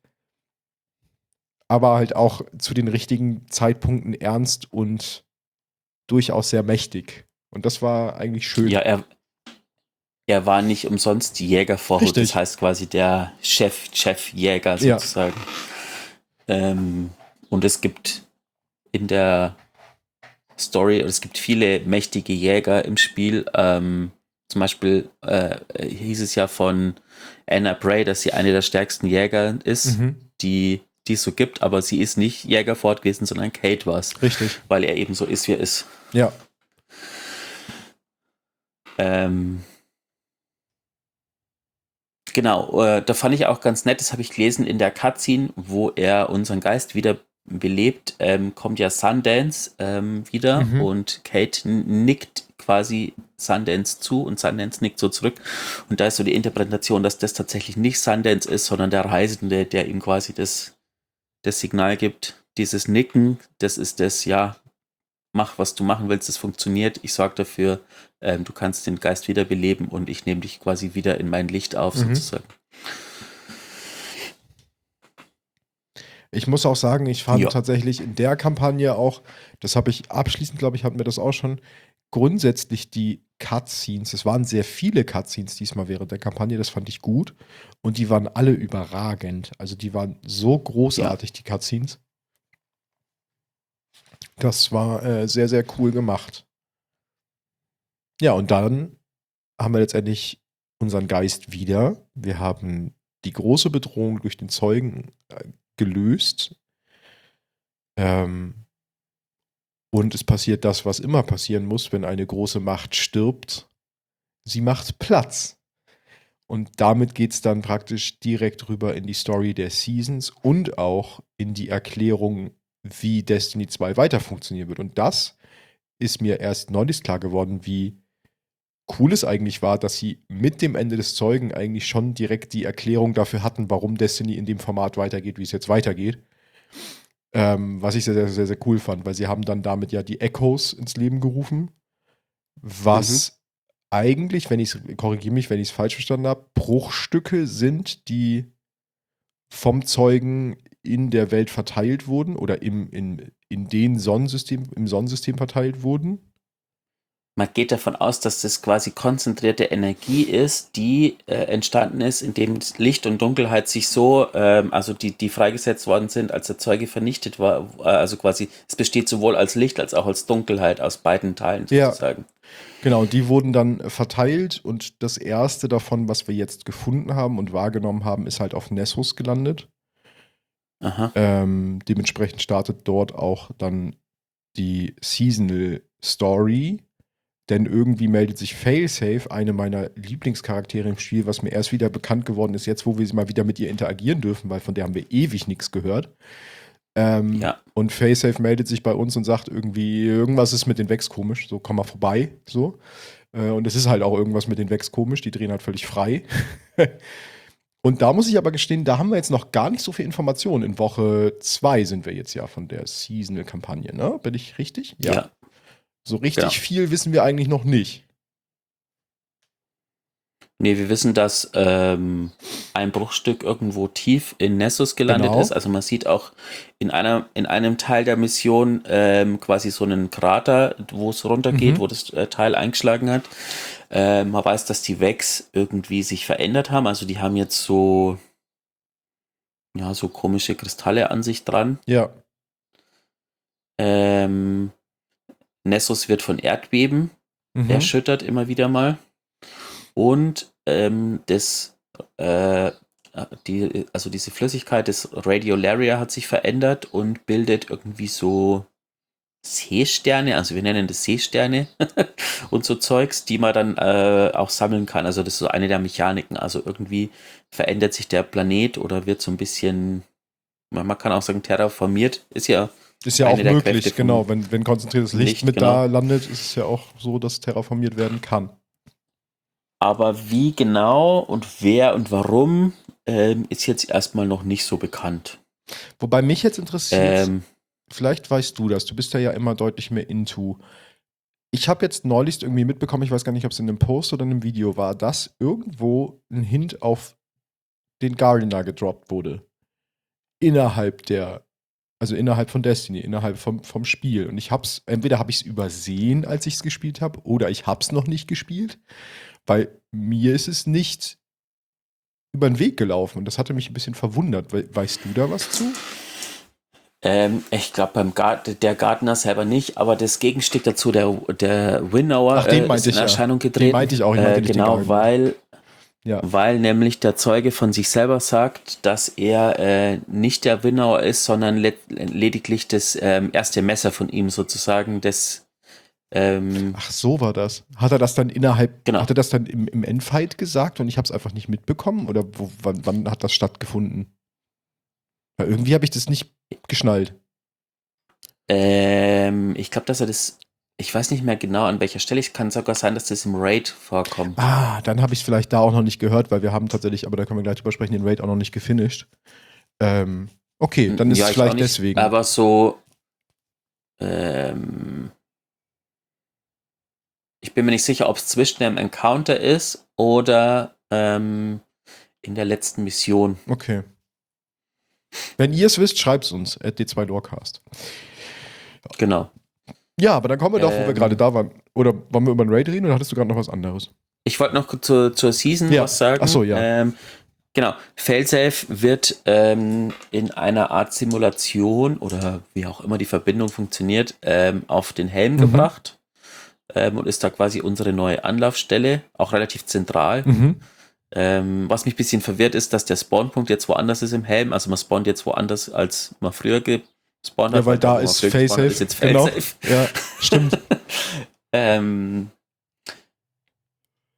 aber halt auch zu den richtigen Zeitpunkten ernst und durchaus sehr mächtig. Und das war eigentlich schön. Ja, er war nicht umsonst Jägervorhut, das heißt quasi der Chefjäger sozusagen. Ja. Und es gibt in der Story, es gibt viele mächtige Jäger im Spiel. Zum Beispiel hieß es ja von Anna Bray, dass sie eine der stärksten Jäger ist, die es so gibt, aber sie ist nicht Jägerfort gewesen, sondern Kate war es. Richtig. Weil er eben so ist, wie er ist. Ja. Genau, da fand ich auch ganz nett, das habe ich gelesen in der Cutscene, wo er unseren Geist wieder belebt, kommt ja Sundance wieder und Kate nickt quasi Sundance zu und Sundance nickt so zurück, und da ist so die Interpretation, dass das tatsächlich nicht Sundance ist, sondern der Reisende, der ihm quasi das Signal gibt. Dieses Nicken, das ist das, ja, mach, was du machen willst, das funktioniert, ich sorge dafür, du kannst den Geist wiederbeleben und ich nehme dich quasi wieder in mein Licht auf, sozusagen. Ich muss auch sagen, ich fand tatsächlich in der Kampagne auch, das habe ich abschließend, glaube ich, hatten wir das auch schon, grundsätzlich die Cutscenes, es waren sehr viele Cutscenes diesmal während der Kampagne, das fand ich gut, und die waren alle überragend. Also die waren so großartig, die Cutscenes. Das war sehr, sehr cool gemacht. Ja, und dann haben wir letztendlich unseren Geist wieder. Wir haben die große Bedrohung durch den Zeugen gelöst. Und es passiert das, was immer passieren muss, wenn eine große Macht stirbt. Sie macht Platz. Und damit geht es dann praktisch direkt rüber in die Story der Seasons und auch in die Erklärung, wie Destiny 2 weiter funktionieren wird. Und das ist mir erst neulich klar geworden, wie cool es eigentlich war, dass sie mit dem Ende des Zeugen eigentlich schon direkt die Erklärung dafür hatten, warum Destiny in dem Format weitergeht, wie es jetzt weitergeht. Was ich sehr, sehr, sehr, sehr cool fand, weil sie haben dann damit ja die Echoes ins Leben gerufen, was eigentlich, korrigiere mich, wenn ich es falsch verstanden habe, Bruchstücke sind, die vom Zeugen in der Welt verteilt wurden oder im Sonnensystem verteilt wurden. Man geht davon aus, dass das quasi konzentrierte Energie ist, die entstanden ist, indem Licht und Dunkelheit sich so, also die freigesetzt worden sind, als der Zeuge vernichtet war. Also quasi, es besteht sowohl als Licht als auch als Dunkelheit aus beiden Teilen sozusagen. Ja, genau, die wurden dann verteilt und das erste davon, was wir jetzt gefunden haben und wahrgenommen haben, ist halt auf Nessus gelandet. Aha. Dementsprechend startet dort auch dann die Seasonal Story. Denn irgendwie meldet sich Failsafe, eine meiner Lieblingscharaktere im Spiel, was mir erst wieder bekannt geworden ist, jetzt wo wir mal wieder mit ihr interagieren dürfen, weil von der haben wir ewig nichts gehört. Und Failsafe meldet sich bei uns und sagt irgendwie, irgendwas ist mit den Vex komisch, so komm mal vorbei, so. Und es ist halt auch irgendwas mit den Vex komisch, die drehen halt völlig frei. Und da muss ich aber gestehen, da haben wir jetzt noch gar nicht so viel Informationen. In Woche 2 sind wir jetzt ja von der Seasonal-Kampagne, ne? Bin ich richtig? Ja. So richtig viel wissen wir eigentlich noch nicht. Nee, wir wissen, dass ein Bruchstück irgendwo tief in Nessus gelandet ist. Also man sieht auch in einem Teil der Mission quasi so einen Krater, wo es runtergeht, wo das Teil eingeschlagen hat. Man weiß, dass die Vex irgendwie sich verändert haben. Also die haben jetzt so komische Kristalle an sich dran. Ja. Nessus wird von Erdbeben erschüttert immer wieder mal. Und diese Flüssigkeit des Radiolaria hat sich verändert und bildet irgendwie so Seesterne, also wir nennen das Seesterne und so Zeugs, die man dann auch sammeln kann. Also das ist so eine der Mechaniken. Also irgendwie verändert sich der Planet oder wird so ein bisschen, man kann auch sagen, terraformiert. Ist ja auch möglich, genau. Wenn konzentriertes Licht mit da landet, ist es ja auch so, dass terraformiert werden kann. Aber wie genau und wer und warum ist jetzt erstmal noch nicht so bekannt. Wobei mich jetzt interessiert, vielleicht weißt du das, du bist ja immer deutlich mehr into. Ich habe jetzt neulich irgendwie mitbekommen, ich weiß gar nicht, ob es in einem Post oder in einem Video war, dass irgendwo ein Hint auf den Gardener gedroppt wurde. Innerhalb von Destiny, innerhalb vom Spiel. Und entweder habe ich es übersehen, als ich es gespielt habe, oder ich habe es noch nicht gespielt. Weil mir ist es nicht über den Weg gelaufen und das hatte mich ein bisschen verwundert. Weißt du da was zu? Ich glaube, der Gardener selber nicht, aber das Gegenstück dazu, der Winnower, ist in Erscheinung getreten. Den meinte ich auch. Ich meinte nicht genau, weil nämlich der Zeuge von sich selber sagt, dass er nicht der Winnower ist, sondern lediglich das erste Messer von ihm sozusagen, das ach, so war das. Hat er das dann hat er das dann im Endfight gesagt und ich habe es einfach nicht mitbekommen? Oder wann hat das stattgefunden? Weil irgendwie habe ich das nicht geschnallt. Ich glaube, dass er das, ich weiß nicht mehr genau an welcher Stelle, es kann sogar sein, dass das im Raid vorkommt. Ah, dann habe ich es vielleicht da auch noch nicht gehört, weil wir haben tatsächlich, aber da können wir gleich drüber sprechen, den Raid auch noch nicht gefinisht. Okay, dann ist es vielleicht nicht, deswegen. Aber so, ich bin mir nicht sicher, ob es zwischen dem Encounter ist oder in der letzten Mission. Okay. Wenn ihr es wisst, schreibt es uns, @d2lorecast. Genau. Ja, aber dann kommen wir doch, wo wir gerade da waren. Oder wollen wir über den Raid reden oder hattest du gerade noch was anderes? Ich wollte noch zur Season was sagen. Achso, ja. Genau. Failsafe wird in einer Art Simulation oder wie auch immer die Verbindung funktioniert, auf den Helm gebracht. Und ist da quasi unsere neue Anlaufstelle, auch relativ zentral. Was mich ein bisschen verwirrt ist, dass der Spawnpunkt jetzt woanders ist im Helm. Also man spawnt jetzt woanders, als man früher gespawnt hat. Ja, weil da ist Failsafe. Ist jetzt Failsafe. Genau. Ja, stimmt.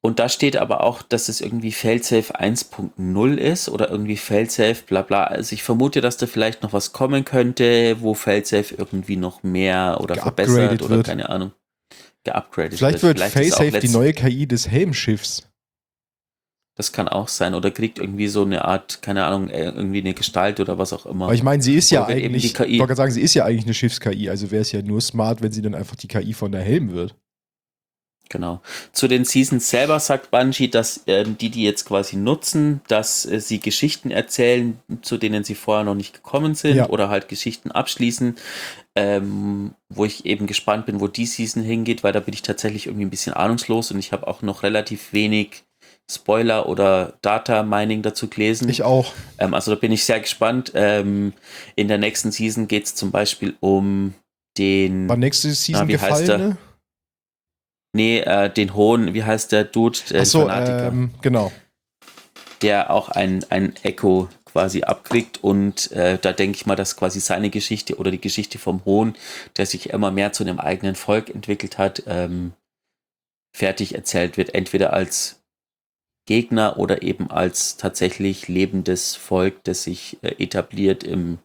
Und da steht aber auch, dass es irgendwie Failsafe 1.0 ist oder irgendwie Failsafe bla bla. Also ich vermute, dass da vielleicht noch was kommen könnte, wo Failsafe irgendwie noch mehr oder verbessert oder keine Ahnung, geupgradet Vielleicht wird Failsafe die neue KI des Helmschiffs. Das kann auch sein. Oder kriegt irgendwie so eine Art, keine Ahnung, irgendwie eine Gestalt oder was auch immer. Aber ich meine, sie ist ja eigentlich, ich wollte gerade sagen, sie ist ja eigentlich eine Schiffs-KI. Also wäre es ja nur smart, wenn sie dann einfach die KI von der Helm wird. Genau. Zu den Seasons selber sagt Bungie, dass die jetzt quasi nutzen, dass sie Geschichten erzählen, zu denen sie vorher noch nicht gekommen sind oder halt Geschichten abschließen, wo ich eben gespannt bin, wo die Season hingeht, weil da bin ich tatsächlich irgendwie ein bisschen ahnungslos und ich habe auch noch relativ wenig Spoiler oder Data Mining dazu gelesen. Ich auch. Also da bin ich sehr gespannt. In der nächsten Season geht es zum Beispiel um den... War nächste Season Gefallene? Nee, den hohen, wie heißt der Dude? Achso, genau. Der auch ein Echo quasi abkriegt und da denke ich mal, dass quasi seine Geschichte oder die Geschichte vom Hohn, der sich immer mehr zu einem eigenen Volk entwickelt hat, fertig erzählt wird, entweder als Gegner oder eben als tatsächlich lebendes Volk, das sich etabliert im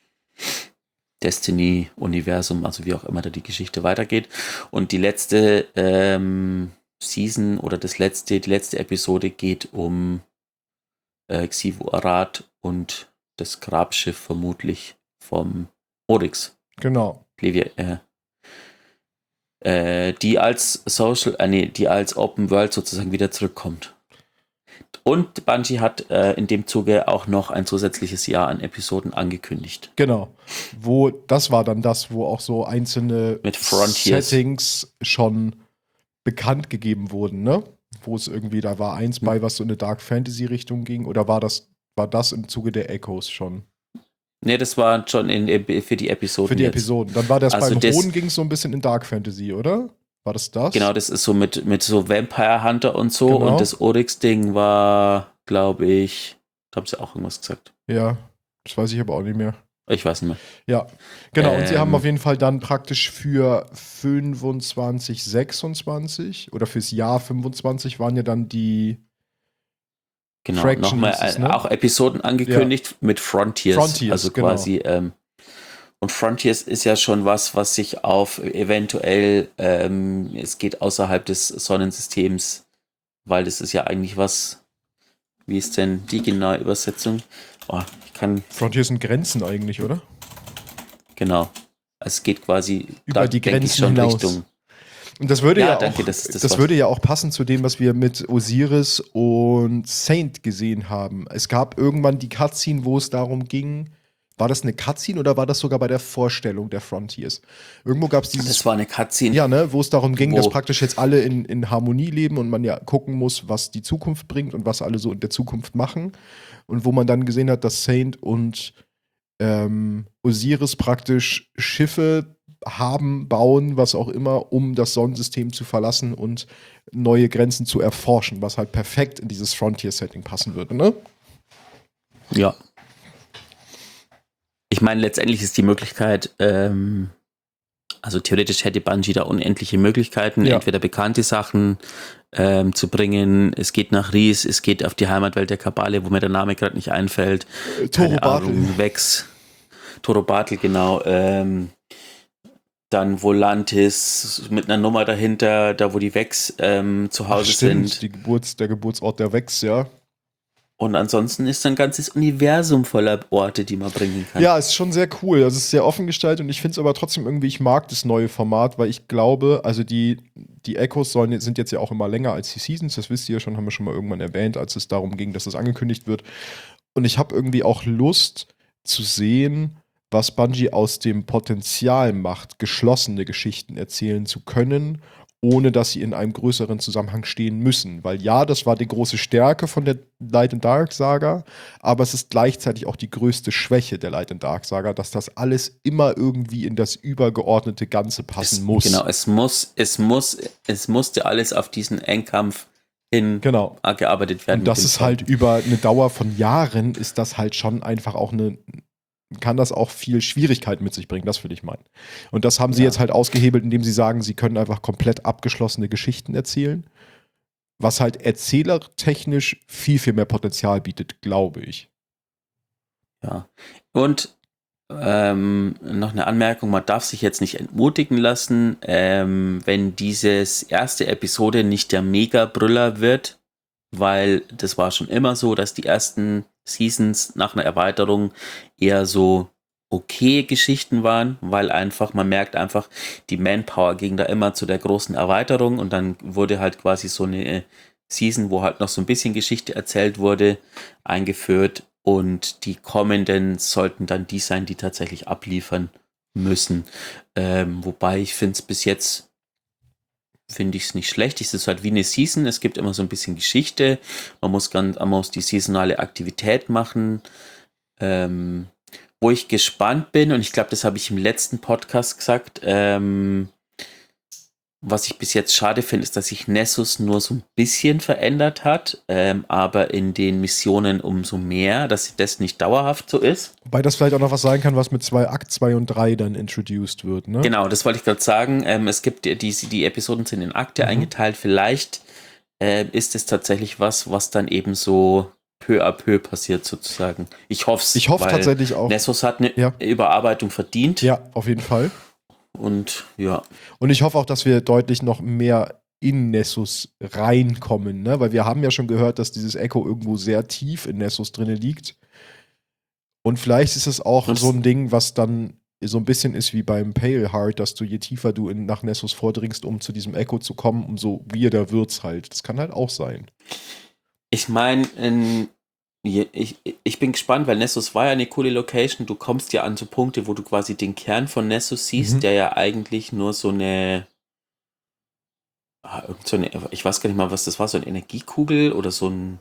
Destiny-Universum, also wie auch immer da die Geschichte weitergeht. Und die letzte Season oder die letzte Episode geht um Xivu Arad und das Grabschiff vermutlich vom Oryx. Genau. Die als die als Open World sozusagen wieder zurückkommt. Und Bungie hat in dem Zuge auch noch ein zusätzliches Jahr an Episoden angekündigt. Genau. Das war dann das, wo auch so einzelne mit Frontiers Settings schon bekannt gegeben wurden, ne? Wo es irgendwie, da war eins bei, was so in eine Dark Fantasy Richtung ging, oder war das im Zuge der Echos schon? Nee, das war schon für die Episoden. Für die Episoden. Dann war das beim Hohn ging es so ein bisschen in Dark Fantasy, oder? War das? Genau, das ist so mit so Vampire Hunter und so. Genau. Und das Oryx-Ding war, glaube ich, haben sie auch irgendwas gesagt. Ja, das weiß ich aber auch nicht mehr. Ich weiß nicht mehr. Ja, genau. Und sie haben auf jeden Fall dann praktisch für 25, 26 oder fürs Jahr 25 waren ja dann die nochmal auch Episoden angekündigt mit Frontiers. Also quasi und Frontiers ist ja schon was sich auf eventuell, es geht außerhalb des Sonnensystems, weil das ist ja eigentlich was, wie ist denn die genaue Übersetzung? Frontiers sind Grenzen eigentlich, oder? Genau. Es geht quasi über die Grenzen schon hinaus. Richtung. Und das würde würde ja auch passen zu dem, was wir mit Osiris und Saint gesehen haben. Es gab irgendwann die Cutscene, wo es darum ging. War das eine Cutscene oder war das sogar bei der Vorstellung der Frontiers? Irgendwo gab es dieses... Das war eine Cutscene. Ja, ne, wo es darum ging, dass praktisch jetzt alle in Harmonie leben und man ja gucken muss, was die Zukunft bringt und was alle so in der Zukunft machen. Und wo man dann gesehen hat, dass Saint und Osiris praktisch Schiffe bauen, was auch immer, um das Sonnensystem zu verlassen und neue Grenzen zu erforschen, was halt perfekt in dieses Frontier-Setting passen würde, ne? Ja. Ich meine, letztendlich ist die Möglichkeit, also theoretisch hätte Bungie da unendliche Möglichkeiten, entweder bekannte Sachen zu bringen. Es geht nach Ries, es geht auf die Heimatwelt der Kabale, wo mir der Name gerade nicht einfällt. Toro Bartel. Toro Bartel, genau. Dann Volantis mit einer Nummer dahinter, da wo die Vex zu Hause sind. Der Geburtsort der Vex, ja. Und ansonsten ist ein ganzes Universum voller Orte, die man bringen kann. Ja, es ist schon sehr cool. Also es ist sehr offen gestaltet und ich finde es aber trotzdem irgendwie, ich mag das neue Format, weil ich glaube, also die Echos sind jetzt ja auch immer länger als die Seasons, das wisst ihr ja schon, haben wir schon mal irgendwann erwähnt, als es darum ging, dass das angekündigt wird. Und ich habe irgendwie auch Lust zu sehen, was Bungie aus dem Potenzial macht, geschlossene Geschichten erzählen zu können, ohne dass sie in einem größeren Zusammenhang stehen müssen. Weil ja, das war die große Stärke von der Light and Dark Saga, aber es ist gleichzeitig auch die größte Schwäche der Light and Dark Saga, dass das alles immer irgendwie in das übergeordnete Ganze passen muss. Genau, es musste alles auf diesen Endkampf hin gearbeitet werden. Und das ist halt über eine Dauer von Jahren, ist das halt schon einfach auch kann das auch viel Schwierigkeiten mit sich bringen, das würde ich meinen. Und das haben sie jetzt halt ausgehebelt, indem sie sagen, sie können einfach komplett abgeschlossene Geschichten erzählen, was halt erzählertechnisch viel, viel mehr Potenzial bietet, glaube ich. Ja. Und noch eine Anmerkung, man darf sich jetzt nicht entmutigen lassen, wenn dieses erste Episode nicht der Mega-Brüller wird, weil das war schon immer so, dass die ersten Seasons nach einer Erweiterung eher so okay Geschichten waren, weil einfach, man merkt einfach, die Manpower ging da immer zu der großen Erweiterung und dann wurde halt quasi so eine Season, wo halt noch so ein bisschen Geschichte erzählt wurde, eingeführt und die kommenden sollten dann die sein, die tatsächlich abliefern müssen. Wobei ich finde es bis jetzt finde ich es nicht schlecht. Es ist halt wie eine Season. Es gibt immer so ein bisschen Geschichte. Man muss die saisonale Aktivität machen. Wo ich gespannt bin, und ich glaube, das habe ich im letzten Podcast gesagt, was ich bis jetzt schade finde, ist, dass sich Nessus nur so ein bisschen verändert hat, aber in den Missionen umso mehr, dass das nicht dauerhaft so ist. Wobei das vielleicht auch noch was sein kann, was mit Akt 2 und 3 dann introduced wird, ne? Genau, das wollte ich gerade sagen. Es gibt die Episoden sind in Akte eingeteilt. Vielleicht ist es tatsächlich was dann eben so peu à peu passiert sozusagen. Ich hoffe es. Ich hoffe tatsächlich auch. Nessus hat eine Überarbeitung verdient. Ja, auf jeden Fall. Und ja. Und ich hoffe auch, dass wir deutlich noch mehr in Nessus reinkommen, ne? Weil wir haben ja schon gehört, dass dieses Echo irgendwo sehr tief in Nessus drin liegt. Und vielleicht ist es auch so ein Ding, was dann so ein bisschen ist wie beim Pale Heart, dass du je tiefer du nach Nessus vordringst, um zu diesem Echo zu kommen, umso weirder wird's halt. Das kann halt auch sein. Ich meine, ich bin gespannt, weil Nessus war ja eine coole Location. Du kommst ja an so Punkte, wo du quasi den Kern von Nessus siehst, der ja eigentlich nur so eine, ich weiß gar nicht mal, was das war, so eine Energiekugel oder so ein.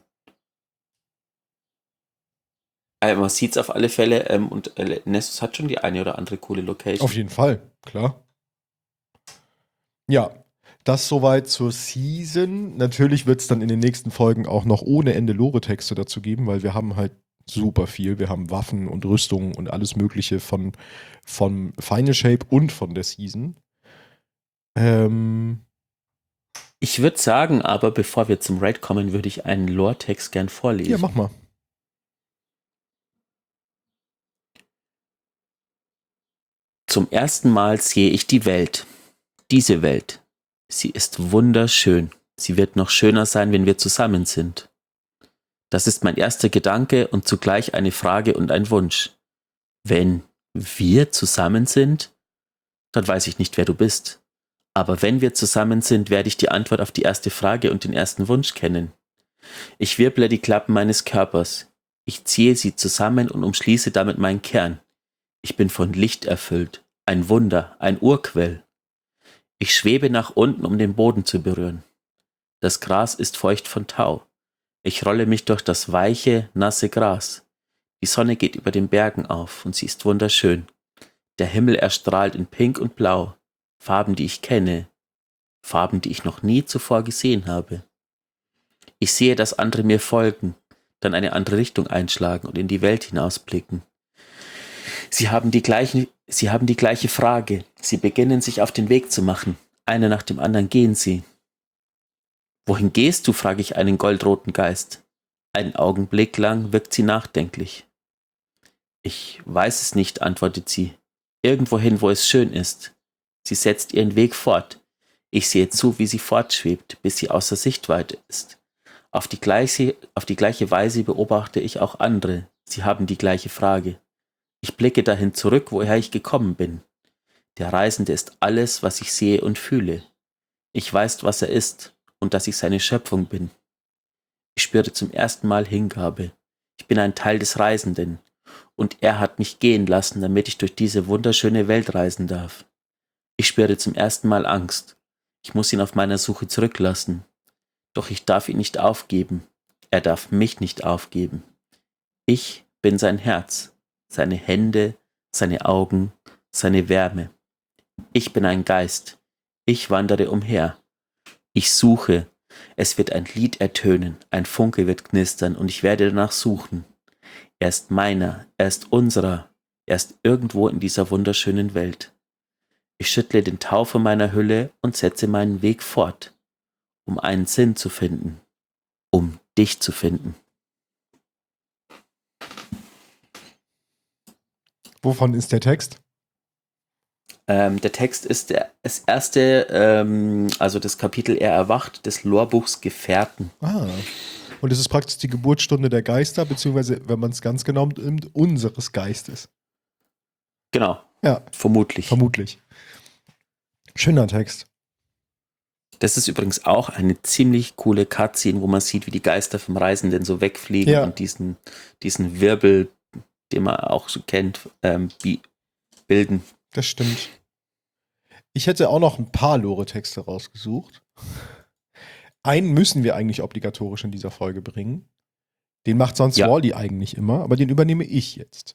Man sieht es auf alle Fälle und Nessus hat schon die eine oder andere coole Location. Auf jeden Fall, klar. Ja, das soweit zur Season. Natürlich wird es dann in den nächsten Folgen auch noch ohne Ende Lore-Texte dazu geben, weil wir haben halt super viel. Wir haben Waffen und Rüstungen und alles Mögliche von Final Shape und von der Season. Ich würde sagen, aber bevor wir zum Raid kommen, würde ich einen Lore-Text gern vorlesen. Ja, mach mal. Zum ersten Mal sehe ich die Welt. Diese Welt. Sie ist wunderschön. Sie wird noch schöner sein, wenn wir zusammen sind. Das ist mein erster Gedanke und zugleich eine Frage und ein Wunsch. Wenn wir zusammen sind, dann weiß ich nicht, wer du bist. Aber wenn wir zusammen sind, werde ich die Antwort auf die erste Frage und den ersten Wunsch kennen. Ich wirble die Klappen meines Körpers. Ich ziehe sie zusammen und umschließe damit meinen Kern. Ich bin von Licht erfüllt. Ein Wunder, ein Urquell. Ich schwebe nach unten, um den Boden zu berühren. Das Gras ist feucht von Tau. Ich rolle mich durch das weiche, nasse Gras. Die Sonne geht über den Bergen auf und sie ist wunderschön. Der Himmel erstrahlt in Pink und Blau. Farben, die ich kenne. Farben, die ich noch nie zuvor gesehen habe. Ich sehe, dass andere mir folgen, dann eine andere Richtung einschlagen und in die Welt hinausblicken. Sie haben die gleiche Frage. Sie beginnen sich auf den Weg zu machen. Einer nach dem anderen gehen sie. Wohin gehst du, frage ich einen goldroten Geist. Einen Augenblick lang wirkt sie nachdenklich. Ich weiß es nicht, antwortet sie. Irgendwohin, wo es schön ist. Sie setzt ihren Weg fort. Ich sehe zu, wie sie fortschwebt, bis sie außer Sichtweite ist. Auf die gleiche Weise beobachte ich auch andere. Sie haben die gleiche Frage. Ich blicke dahin zurück, woher ich gekommen bin. Der Reisende ist alles, was ich sehe und fühle. Ich weiß, was er ist und dass ich seine Schöpfung bin. Ich spüre zum ersten Mal Hingabe. Ich bin ein Teil des Reisenden und er hat mich gehen lassen, damit ich durch diese wunderschöne Welt reisen darf. Ich spüre zum ersten Mal Angst. Ich muss ihn auf meiner Suche zurücklassen. Doch ich darf ihn nicht aufgeben. Er darf mich nicht aufgeben. Ich bin sein Herz, seine Hände, seine Augen, seine Wärme. Ich bin ein Geist. Ich wandere umher. Ich suche. Es wird ein Lied ertönen, ein Funke wird knistern und ich werde danach suchen. Er ist meiner, er ist unserer, er ist irgendwo in dieser wunderschönen Welt. Ich schüttle den Tau von meiner Hülle und setze meinen Weg fort. um einen Sinn zu finden, um dich zu finden. Wovon ist der Text? Der Text ist das erste, also das Kapitel Er erwacht des Lorbuchs Gefährten. Und es ist praktisch die Geburtsstunde der Geister, beziehungsweise, wenn man es ganz genau nimmt, unseres Geistes. Genau. Ja. Vermutlich. Schöner Text. Das ist übrigens auch eine ziemlich coole Cutscene, wo man sieht, wie die Geister vom Reisenden so wegfliegen und diesen Wirbel, den man auch so kennt, bilden. Das stimmt. Ich hätte auch noch ein paar Lore-Texte rausgesucht. Einen müssen wir eigentlich obligatorisch in dieser Folge bringen. Den macht sonst Wally eigentlich immer, aber den übernehme ich jetzt.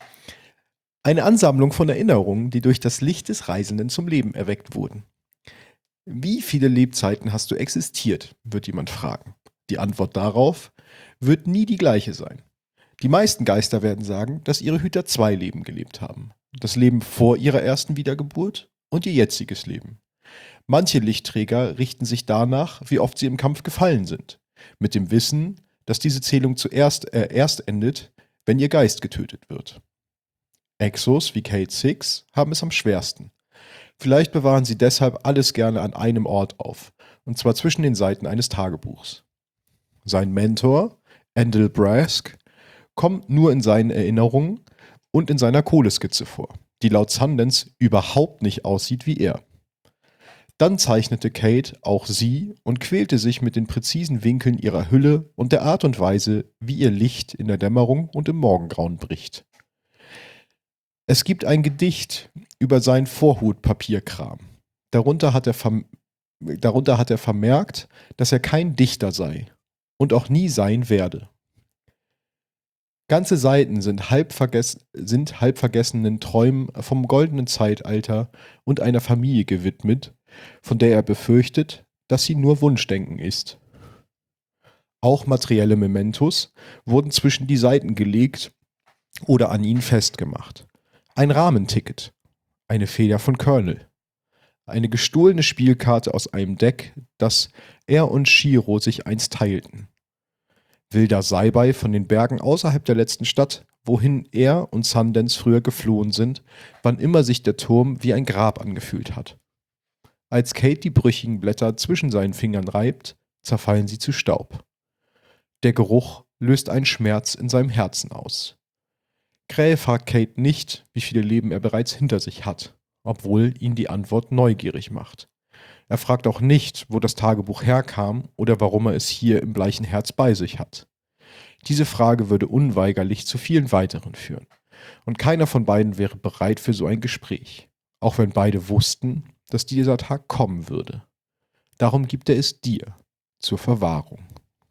Eine Ansammlung von Erinnerungen, die durch das Licht des Reisenden zum Leben erweckt wurden. Wie viele Lebzeiten hast du existiert, wird jemand fragen. Die Antwort darauf wird nie die gleiche sein. Die meisten Geister werden sagen, dass ihre Hüter 2 Leben gelebt haben. Das Leben vor ihrer ersten Wiedergeburt und ihr jetziges Leben. Manche Lichtträger richten sich danach, wie oft sie im Kampf gefallen sind. Mit dem Wissen, dass diese Zählung erst endet, wenn ihr Geist getötet wird. Exos wie Kate Six haben es am schwersten. Vielleicht bewahren sie deshalb alles gerne an einem Ort auf, und zwar zwischen den Seiten eines Tagebuchs. Sein Mentor, Endel Brask, kommt nur in seinen Erinnerungen und in seiner Kohleskizze vor, die laut Sundance überhaupt nicht aussieht wie er. Dann zeichnete Kate auch sie und quälte sich mit den präzisen Winkeln ihrer Hülle und der Art und Weise, wie ihr Licht in der Dämmerung und im Morgengrauen bricht. Es gibt ein Gedicht über seinen Vorhutpapierkram. Darunter hat er vermerkt, dass er kein Dichter sei und auch nie sein werde. Ganze Seiten sind halb vergessenen Träumen vom goldenen Zeitalter und einer Familie gewidmet, von der er befürchtet, dass sie nur Wunschdenken ist. Auch materielle Mementos wurden zwischen die Seiten gelegt oder an ihn festgemacht. Ein Rahmenticket, eine Feder von Colonel, eine gestohlene Spielkarte aus einem Deck, das er und Shiro sich einst teilten. Wilder Salbei von den Bergen außerhalb der letzten Stadt, wohin er und Sundance früher geflohen sind, wann immer sich der Turm wie ein Grab angefühlt hat. Als Kate die brüchigen Blätter zwischen seinen Fingern reibt, zerfallen sie zu Staub. Der Geruch löst einen Schmerz in seinem Herzen aus. Krähe fragt Kate nicht, wie viele Leben er bereits hinter sich hat, obwohl ihn die Antwort neugierig macht. Er fragt auch nicht, wo das Tagebuch herkam oder warum er es hier im bleichen Herz bei sich hat. Diese Frage würde unweigerlich zu vielen weiteren führen. Und keiner von beiden wäre bereit für so ein Gespräch, auch wenn beide wussten, dass dieser Tag kommen würde. Darum gibt er es dir zur Verwahrung.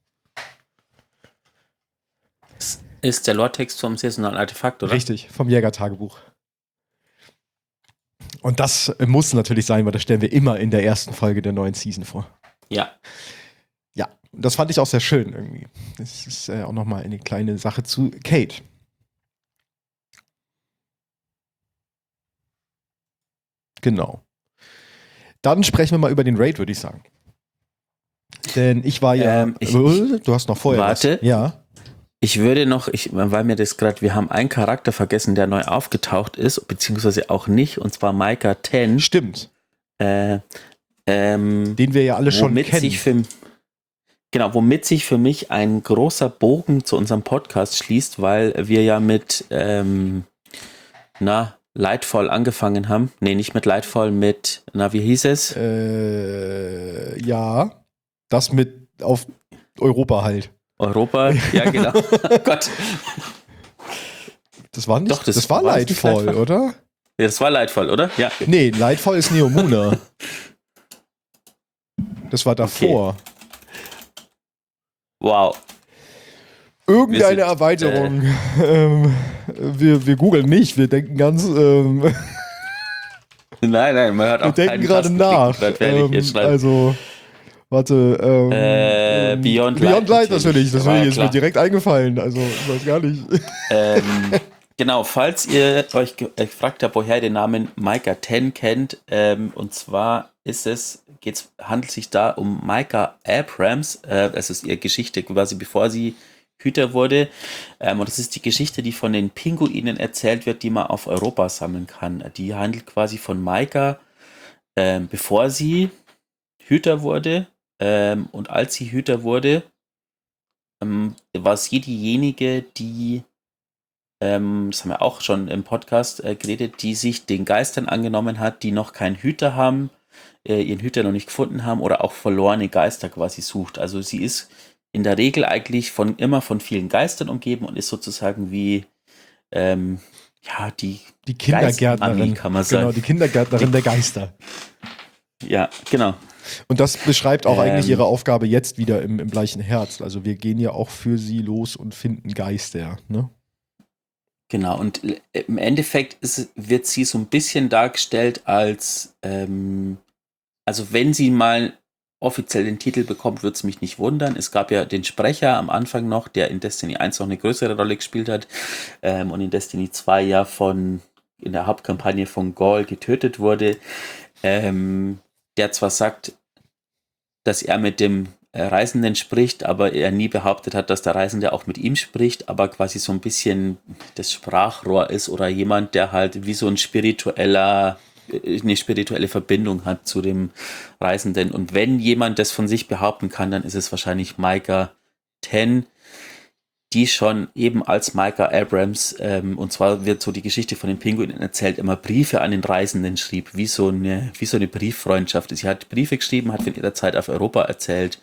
Ist der Lore-Text vom saisonalen Artefakt, oder? Richtig, vom Jägertagebuch. Und das muss natürlich sein, weil das stellen wir immer in der ersten Folge der neuen Season vor. Ja. Ja, das fand ich auch sehr schön irgendwie. Das ist auch nochmal eine kleine Sache zu Kate. Genau. Dann sprechen wir mal über den Raid, würde ich sagen. Denn ich war ja... du hast noch vorher warte. was. Ja. Ich würde noch, weil mir das gerade, wir haben einen Charakter vergessen, der neu aufgetaucht ist, beziehungsweise auch nicht, und zwar Micah 10. Stimmt. Den wir ja alle schon kennen. Womit sich für mich ein großer Bogen zu unserem Podcast schließt, weil wir ja mit Lightfall angefangen haben. Nee, nicht mit Lightfall, wie hieß es? Ja, das mit auf Europa halt. Europa, ja genau. Oh Gott. Das war nicht. Doch, das war Lightfall, oder? Ja, das war Lightfall, oder? Ja. Nee, Lightfall ist Neomuna. Das war davor. Okay. Wow. Irgendeine Erweiterung. Wir googeln nicht, wir denken ganz. Nein, man hat auch wir denken gerade nach. Also. Warte, Beyond Light natürlich, das ist mir direkt eingefallen, also ich weiß gar nicht. Genau, falls ihr euch gefragt habt, woher ihr den Namen Micah 10 kennt, und zwar handelt sich da um Micah Abrams, das ist ihre Geschichte quasi bevor sie Hüter wurde, und das ist die Geschichte, die von den Pinguinen erzählt wird, die man auf Europa sammeln kann. Die handelt quasi von Micah, bevor sie Hüter wurde, und als sie Hüter wurde, war sie diejenige, die das haben wir auch schon im Podcast geredet, die sich den Geistern angenommen hat, die noch keinen Hüter haben, ihren Hüter noch nicht gefunden haben oder auch verlorene Geister quasi sucht. Also sie ist in der Regel eigentlich immer von vielen Geistern umgeben und ist sozusagen wie die Kindergärtnerin, kann man sagen. Genau, die Kindergärtnerin der Geister. Ja, genau. Und das beschreibt auch eigentlich ihre Aufgabe jetzt wieder im Bleichen Herz. Also wir gehen ja auch für sie los und finden Geister, ne? Genau, und im Endeffekt wird sie so ein bisschen dargestellt als, also wenn sie mal offiziell den Titel bekommt, würde es mich nicht wundern. Es gab ja den Sprecher am Anfang noch, der in Destiny 1 noch eine größere Rolle gespielt hat und in Destiny 2 ja in der Hauptkampagne von Gaul getötet wurde, der zwar sagt, dass er mit dem Reisenden spricht, aber er nie behauptet hat, dass der Reisende auch mit ihm spricht, aber quasi so ein bisschen das Sprachrohr ist oder jemand, der halt wie so eine spirituelle Verbindung hat zu dem Reisenden. Und wenn jemand das von sich behaupten kann, dann ist es wahrscheinlich Micah 10, die schon eben als Micah Abrams, und zwar wird so die Geschichte von den Pinguinen erzählt, immer Briefe an den Reisenden schrieb, wie so eine Brieffreundschaft. Sie hat Briefe geschrieben, hat von ihrer Zeit auf Europa erzählt,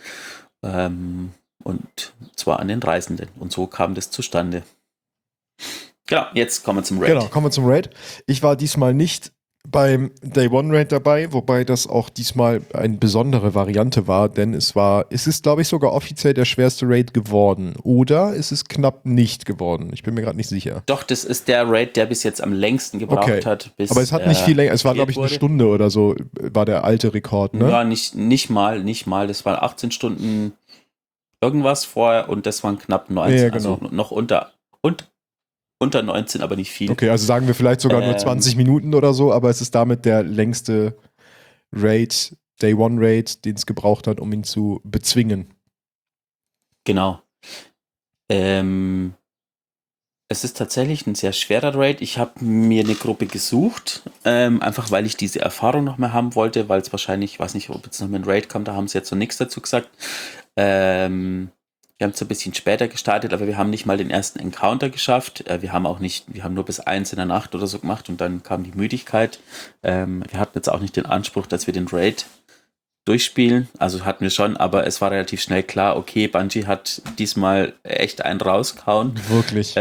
und zwar an den Reisenden. Und so kam das zustande. Genau, jetzt kommen wir zum Raid. Genau, kommen wir zum Raid. Ich war diesmal nicht beim Day One Raid dabei, wobei das auch diesmal eine besondere Variante war, denn es ist, glaube ich, sogar offiziell der schwerste Raid geworden. Oder ist es knapp nicht geworden? Ich bin mir gerade nicht sicher. Doch, das ist der Raid, der bis jetzt am längsten gebraucht hat. Aber es hat nicht viel länger, es war, glaube ich, eine Stunde oder so, war der alte Rekord, ne? Ja, nicht mal. Das waren 18 Stunden irgendwas vorher und das waren knapp 19, ja, genau. Also noch unter 19, aber nicht viel. Okay, also sagen wir vielleicht sogar nur 20 Minuten oder so, aber es ist damit der längste Raid, Day One Raid, den es gebraucht hat, um ihn zu bezwingen. Genau. Es ist tatsächlich ein sehr schwerer Raid. Ich habe mir eine Gruppe gesucht, einfach weil ich diese Erfahrung noch mehr haben wollte, weil es wahrscheinlich, ich weiß nicht, ob jetzt noch mit einem Raid kommt, da haben sie jetzt noch nichts dazu gesagt. Wir haben es ein bisschen später gestartet, aber wir haben nicht mal den ersten Encounter geschafft. Wir haben nur bis 1 in der Nacht oder so gemacht und dann kam die Müdigkeit. Wir hatten jetzt auch nicht den Anspruch, dass wir den Raid durchspielen. Also hatten wir schon, aber es war relativ schnell klar, okay, Bungie hat diesmal echt einen rausgehauen. Wirklich.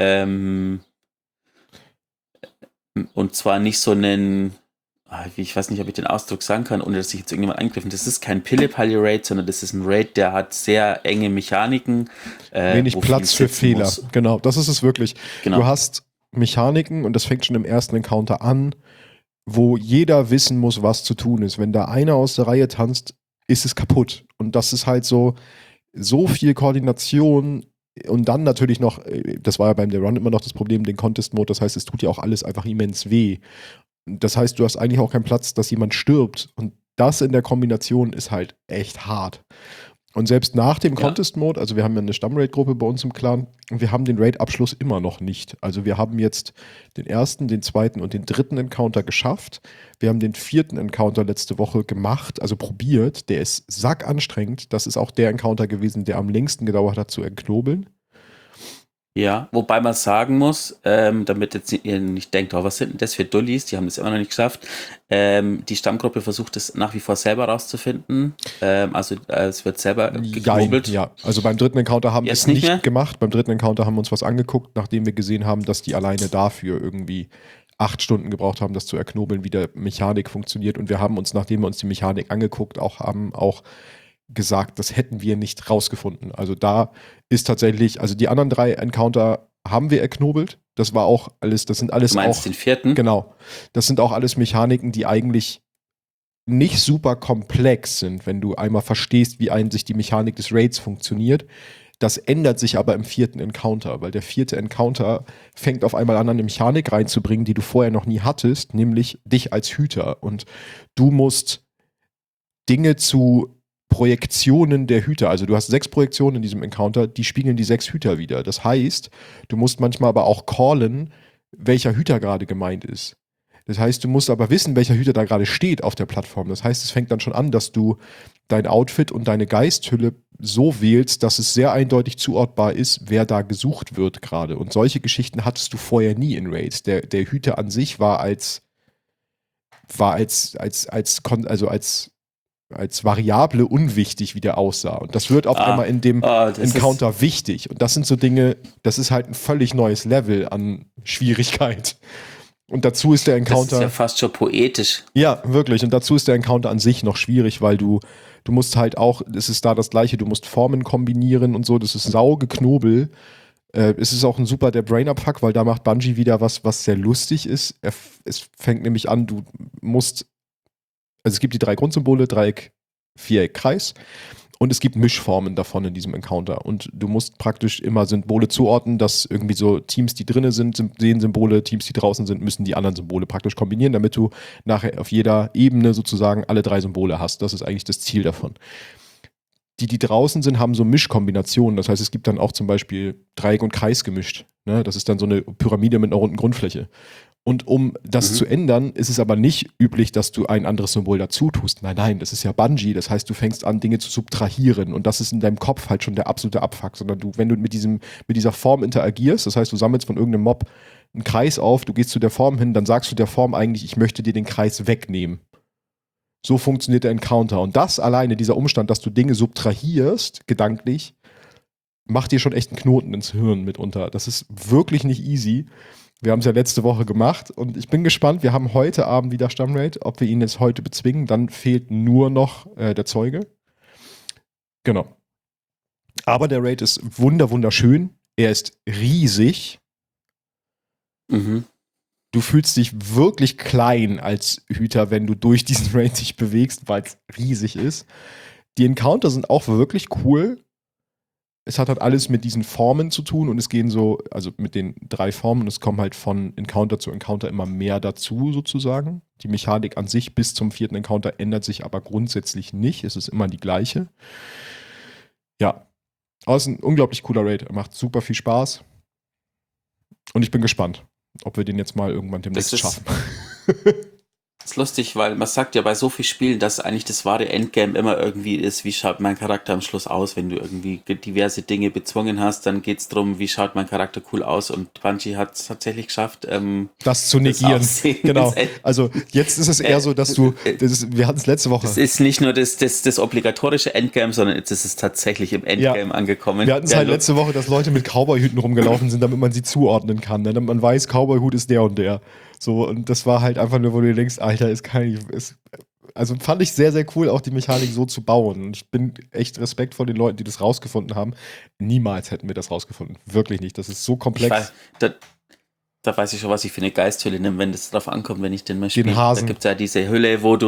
Und zwar nicht so einen, ich weiß nicht, ob ich den Ausdruck sagen kann, ohne dass sich jetzt irgendjemand angegriffen. Das ist kein Pille-Palle-Raid, sondern das ist ein Raid, der hat sehr enge Mechaniken. Wenig Platz für Fehler. Muss. Genau, das ist es wirklich. Genau. Du hast Mechaniken und das fängt schon im ersten Encounter an, wo jeder wissen muss, was zu tun ist. Wenn da einer aus der Reihe tanzt, ist es kaputt. Und das ist halt so viel Koordination und dann natürlich noch, das war ja beim The Run immer noch das Problem, den Contest-Mode, das heißt, es tut ja auch alles einfach immens weh. Das heißt, du hast eigentlich auch keinen Platz, dass jemand stirbt. Und das in der Kombination ist halt echt hart. Und selbst nach dem Contest-Mode, also wir haben ja eine Stamm-Raid-Gruppe bei uns im Clan, und wir haben den Raid-Abschluss immer noch nicht. Also wir haben jetzt den ersten, den zweiten und den dritten Encounter geschafft. Wir haben den 4. Encounter letzte Woche gemacht, also probiert. Der ist sackanstrengend. Das ist auch der Encounter gewesen, der am längsten gedauert hat zu entknobeln. Ja, wobei man sagen muss, damit jetzt ihr nicht denkt, was sind denn das für Dullis, die haben das immer noch nicht geschafft. Die Stammgruppe versucht es nach wie vor selber rauszufinden. Also es wird selber geknobelt. Ja, also beim dritten Encounter haben wir es nicht gemacht. Beim dritten Encounter haben wir uns was angeguckt, nachdem wir gesehen haben, dass die alleine dafür irgendwie 8 Stunden gebraucht haben, das zu erknobeln, wie der Mechanik funktioniert. Und wir haben uns, nachdem wir uns die Mechanik angeguckt haben auch gesagt, das hätten wir nicht rausgefunden. Also da ist tatsächlich, also die anderen 3 Encounter haben wir erknobelt. Das war auch alles, das sind alles du meinst auch, den 4.? Genau. Das sind auch alles Mechaniken, die eigentlich nicht super komplex sind, wenn du einmal verstehst, wie sich die Mechanik des Raids funktioniert. Das ändert sich aber im 4. Encounter, weil der 4. Encounter fängt auf einmal an, eine Mechanik reinzubringen, die du vorher noch nie hattest, nämlich dich als Hüter. Und du musst Dinge zu Projektionen der Hüter, also du hast 6 Projektionen in diesem Encounter, die spiegeln die 6 Hüter wieder. Das heißt, du musst manchmal aber auch callen, welcher Hüter gerade gemeint ist. Das heißt, du musst aber wissen, welcher Hüter da gerade steht auf der Plattform. Das heißt, es fängt dann schon an, dass du dein Outfit und deine Geisthülle so wählst, dass es sehr eindeutig zuordbar ist, wer da gesucht wird gerade. Und solche Geschichten hattest du vorher nie in Raids. Der Hüter an sich war als Variable unwichtig, wie der aussah. Und das wird auf einmal in dem Encounter wichtig. Und das sind so Dinge, das ist halt ein völlig neues Level an Schwierigkeit. Und dazu ist der Encounter. Das ist ja fast schon poetisch. Ja, wirklich. Und dazu ist der Encounter an sich noch schwierig, weil du musst halt auch, es ist da das Gleiche, du musst Formen kombinieren und so, das ist Saugeknobel. Es ist auch ein super der Brain-Abfuck, weil da macht Bungie wieder was sehr lustig ist. Es fängt nämlich an, du musst, also es gibt die 3 Grundsymbole, Dreieck, Viereck, Kreis. Und es gibt Mischformen davon in diesem Encounter. Und du musst praktisch immer Symbole zuordnen, dass irgendwie so Teams, die drinnen sind, sehen Symbole, Teams, die draußen sind, müssen die anderen Symbole praktisch kombinieren, damit du nachher auf jeder Ebene sozusagen alle 3 Symbole hast. Das ist eigentlich das Ziel davon. Die draußen sind, haben so Mischkombinationen. Das heißt, es gibt dann auch zum Beispiel Dreieck und Kreis gemischt. Ne? Das ist dann so eine Pyramide mit einer runden Grundfläche. Und um das zu ändern, ist es aber nicht üblich, dass du ein anderes Symbol dazu tust. Nein, das ist ja Bungie. Das heißt, du fängst an, Dinge zu subtrahieren. Und das ist in deinem Kopf halt schon der absolute Abfuck. Sondern wenn du mit dieser Form interagierst, das heißt, du sammelst von irgendeinem Mob einen Kreis auf, du gehst zu der Form hin, dann sagst du der Form eigentlich, ich möchte dir den Kreis wegnehmen. So funktioniert der Encounter. Und das alleine, dieser Umstand, dass du Dinge subtrahierst, gedanklich, macht dir schon echt einen Knoten ins Hirn mitunter. Das ist wirklich nicht easy. Wir haben es ja letzte Woche gemacht und ich bin gespannt. Wir haben heute Abend wieder Stammraid, ob wir ihn jetzt heute bezwingen. Dann fehlt nur noch der Zeuge. Genau. Aber der Raid ist wunderschön. Er ist riesig. Mhm. Du fühlst dich wirklich klein als Hüter, wenn du durch diesen Raid dich bewegst, weil es riesig ist. Die Encounter sind auch wirklich cool. Es hat halt alles mit diesen Formen zu tun und es gehen so, also mit den 3 Formen, und es kommen halt von Encounter zu Encounter immer mehr dazu sozusagen. Die Mechanik an sich bis zum 4. Encounter ändert sich aber grundsätzlich nicht. Es ist immer die gleiche. Ja, aber es ist ein unglaublich cooler Raid. Er macht super viel Spaß. Und ich bin gespannt, ob wir den jetzt mal irgendwann demnächst schaffen. Das ist lustig, weil man sagt ja bei so vielen Spielen, dass eigentlich das wahre Endgame immer irgendwie ist, wie schaut mein Charakter am Schluss aus, wenn du irgendwie diverse Dinge bezwungen hast, dann geht es darum, wie schaut mein Charakter cool aus, und Bungie hat es tatsächlich geschafft, das zu negieren. Genau. Also jetzt ist es eher so, dass wir hatten es letzte Woche. Es ist nicht nur das obligatorische Endgame, sondern jetzt ist es tatsächlich im Endgame angekommen. Wir hatten es halt letzte Woche, dass Leute mit Cowboy-Hüten rumgelaufen sind, damit man sie zuordnen kann, ne? Damit man weiß, Cowboy-Hut ist der und der. So, und das war halt einfach nur, wo du denkst, Alter, also fand ich sehr, sehr cool, auch die Mechanik so zu bauen. Und ich bin echt Respekt vor den Leuten, die das rausgefunden haben. Niemals hätten wir das rausgefunden. Wirklich nicht. Das ist so komplex. Da weiß ich schon, was ich für eine Geisthülle nehme, wenn das drauf ankommt, wenn ich den mal spiele. Den Hasen. Da gibt es ja diese Hülle, wo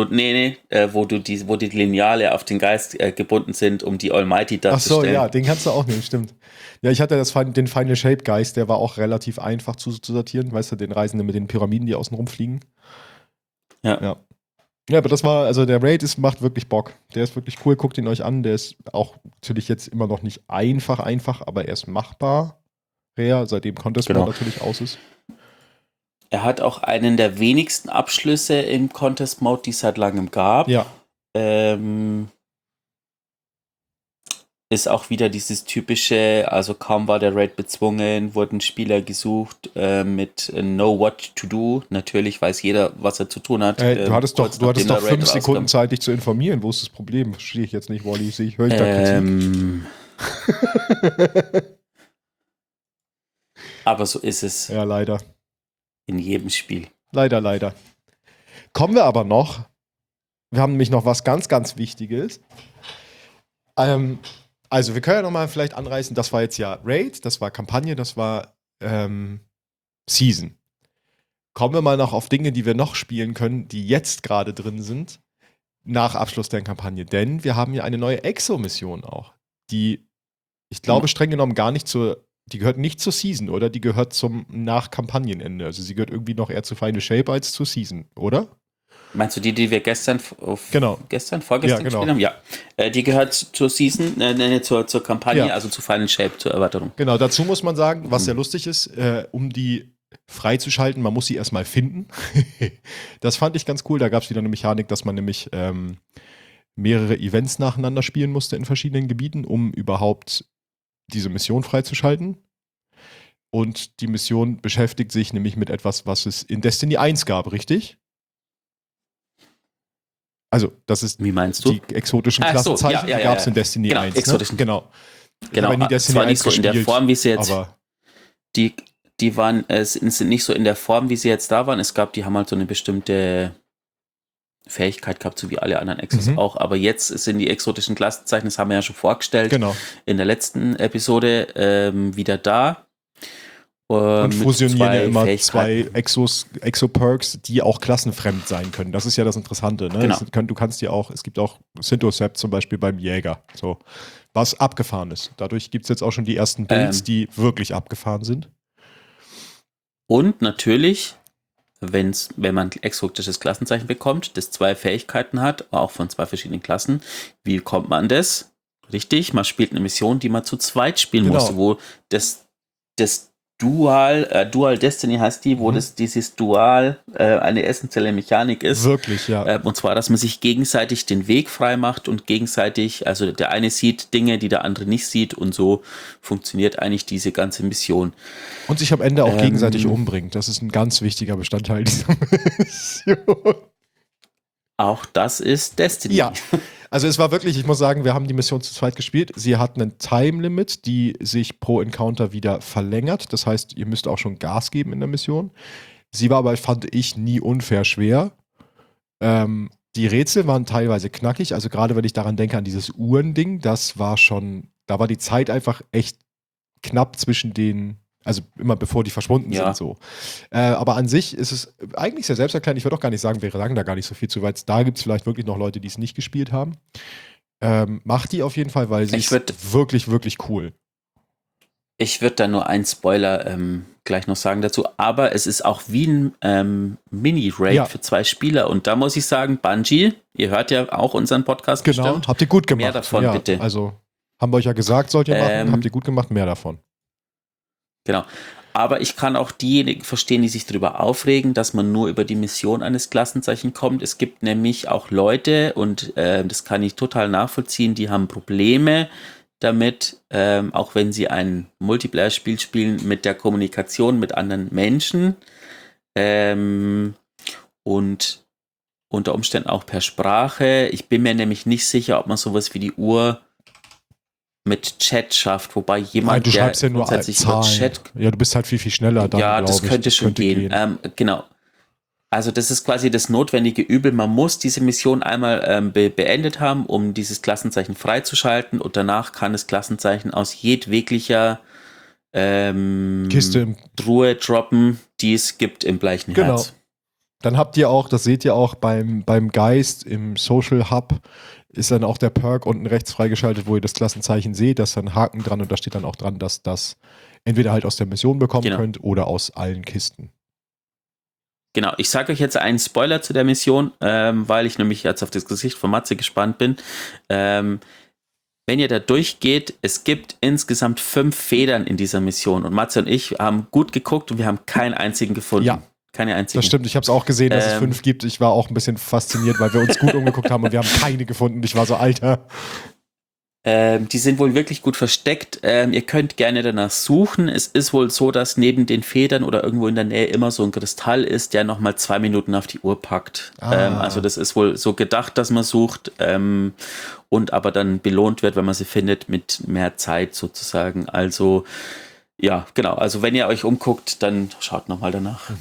die Lineale auf den Geist gebunden sind, um die Almighty darzustellen. Ach so, ja, den kannst du auch nehmen, stimmt. Ja, ich hatte den Final Shape Geist, der war auch relativ einfach zu sortieren. Weißt du, den Reisenden mit den Pyramiden, die außen rumfliegen. Ja, aber das war, also der Raid macht wirklich Bock. Der ist wirklich cool, guckt ihn euch an. Der ist auch natürlich jetzt immer noch nicht einfach, aber er ist machbar. Seitdem Contest Mode natürlich aus ist. Er hat auch einen der wenigsten Abschlüsse im Contest Mode, die es seit langem gab. Ja. Ist auch wieder dieses typische, also kaum war der Raid bezwungen, wurden Spieler gesucht mit Know What to Do. Natürlich weiß jeder, was er zu tun hat. Du hattest doch 5 Sekunden Zeit, dich zu informieren. Wo ist das Problem? Verstehe ich jetzt nicht, Wally. Höre ich da Kritik? Aber so ist es. Ja, leider. In jedem Spiel. Leider. Kommen wir aber noch. Wir haben nämlich noch was ganz, ganz Wichtiges. Also, wir können ja nochmal vielleicht anreißen, das war jetzt ja Raid, das war Kampagne, das war Season. Kommen wir mal noch auf Dinge, die wir noch spielen können, die jetzt gerade drin sind, nach Abschluss der Kampagne. Denn wir haben ja eine neue Exo-Mission auch, die Ich glaube streng genommen gar nicht die gehört nicht zur Season, oder? Die gehört zum Nach-Kampagnenende. Also sie gehört irgendwie noch eher zu Final Shape als zur Season, oder? Meinst du die wir vorgestern Ja, genau. gespielt haben? Ja. Die gehört zur Season, zur Kampagne, Ja. also zu Final Shape, zur Erweiterung. Genau, dazu muss man sagen, was sehr lustig ist, um die freizuschalten, man muss sie erstmal finden. Das fand ich ganz cool. Da gab es wieder eine Mechanik, dass man nämlich mehrere Events nacheinander spielen musste in verschiedenen Gebieten, um überhaupt diese Mission freizuschalten. Und die Mission beschäftigt sich nämlich mit etwas, was es in Destiny 1 gab, richtig? Also, das ist Wie meinst du? die exotischen Ach so, Klassenzeichen, ja, die gab es in ja. Destiny Genau, 1. exotischen. Ne? Genau. Genau, Ich habe nie Destiny zwar 1 nicht so in der gespielt, Form, wie sie jetzt, aber die sind nicht so in der Form, wie sie jetzt da waren. Die haben halt so eine bestimmte Fähigkeit gehabt, so wie alle anderen Exos auch. Aber jetzt sind die exotischen Klassenzeichen, das haben wir ja schon vorgestellt, genau. in der letzten Episode wieder da. Und fusionieren ja immer Fähigkeiten. zwei Exo-Perks, die auch klassenfremd sein können. Das ist ja das Interessante. Ne? Genau. Du kannst ja auch, es gibt auch Synthocept zum Beispiel beim Jäger, so, was abgefahren ist. Dadurch gibt es jetzt auch schon die ersten Builds, die wirklich abgefahren sind. Und natürlich, wenn man ein exotisches Klassenzeichen bekommt, das 2 Fähigkeiten hat, auch von 2 verschiedenen Klassen, wie kommt man das? Richtig, man spielt eine Mission, die man zu zweit spielen muss, wo das Dual Destiny heißt die, wo dieses Dual eine essentielle Mechanik ist. Wirklich, ja. Und zwar, dass man sich gegenseitig den Weg frei macht und gegenseitig, also der eine sieht Dinge, die der andere nicht sieht, und so funktioniert eigentlich diese ganze Mission. Und sich am Ende auch gegenseitig umbringt. Das ist ein ganz wichtiger Bestandteil dieser Mission. Auch das ist Destiny. Ja, also es war wirklich, ich muss sagen, wir haben die Mission zu zweit gespielt. Sie hat einen Time-Limit, die sich pro Encounter wieder verlängert. Das heißt, ihr müsst auch schon Gas geben in der Mission. Sie war aber, fand ich, nie unfair schwer. Die Rätsel waren teilweise knackig. Also gerade wenn ich daran denke, an dieses Uhrending, da war die Zeit einfach echt knapp zwischen den, also immer bevor die verschwunden sind so. Aber an sich ist es eigentlich sehr selbsterklärend. Ich würde auch gar nicht sagen, wir sagen da gar nicht so viel zu, weil da gibt es vielleicht wirklich noch Leute, die es nicht gespielt haben. Macht die auf jeden Fall, weil sie ist wirklich, wirklich cool. Ich würde da nur einen Spoiler gleich noch sagen dazu, aber es ist auch wie ein Mini-Raid für 2 Spieler, und da muss ich sagen, Bungie, ihr hört ja auch unseren Podcast bestimmt. Habt ihr gut gemacht. Mehr davon, bitte. Also, haben wir euch ja gesagt, sollt ihr machen, habt ihr gut gemacht, mehr davon. Genau. Aber ich kann auch diejenigen verstehen, die sich darüber aufregen, dass man nur über die Mission eines Klassenzeichens kommt. Es gibt nämlich auch Leute, und das kann ich total nachvollziehen, die haben Probleme damit, auch wenn sie ein Multiplayer-Spiel spielen, mit der Kommunikation mit anderen Menschen und unter Umständen auch per Sprache. Ich bin mir nämlich nicht sicher, ob man sowas wie die Uhr mit Chat schafft, wobei jemand, du schreibst ja nur Zahlen. Chat, ja, du bist halt viel, viel schneller dann, ja, das könnte schon gehen. Genau. Also das ist quasi das notwendige Übel. Man muss diese Mission einmal beendet haben, um dieses Klassenzeichen freizuschalten, und danach kann das Klassenzeichen aus jedweglicher Kiste Truhe droppen, die es gibt im bleichen Herz. Dann habt ihr auch, das seht ihr auch beim Geist im Social Hub, ist dann auch der Perk unten rechts freigeschaltet, wo ihr das Klassenzeichen seht, da ist dann ein Haken dran, und da steht dann auch dran, dass das entweder halt aus der Mission bekommen könnt oder aus allen Kisten. Genau, ich sage euch jetzt einen Spoiler zu der Mission, weil ich nämlich jetzt auf das Gesicht von Matze gespannt bin. Wenn ihr da durchgeht, es gibt insgesamt 5 Federn in dieser Mission, und Matze und ich haben gut geguckt und wir haben keinen einzigen gefunden. Ja. Keine einzige. Das stimmt, ich habe es auch gesehen, dass es 5 gibt. Ich war auch ein bisschen fasziniert, weil wir uns gut umgeguckt haben und wir haben keine gefunden. Ich war so, Alter. Die sind wohl wirklich gut versteckt. Ihr könnt gerne danach suchen. Es ist wohl so, dass neben den Federn oder irgendwo in der Nähe immer so ein Kristall ist, der nochmal 2 Minuten auf die Uhr packt. Also das ist wohl so gedacht, dass man sucht und aber dann belohnt wird, wenn man sie findet, mit mehr Zeit sozusagen. Also ja, genau. Also wenn ihr euch umguckt, dann schaut nochmal danach.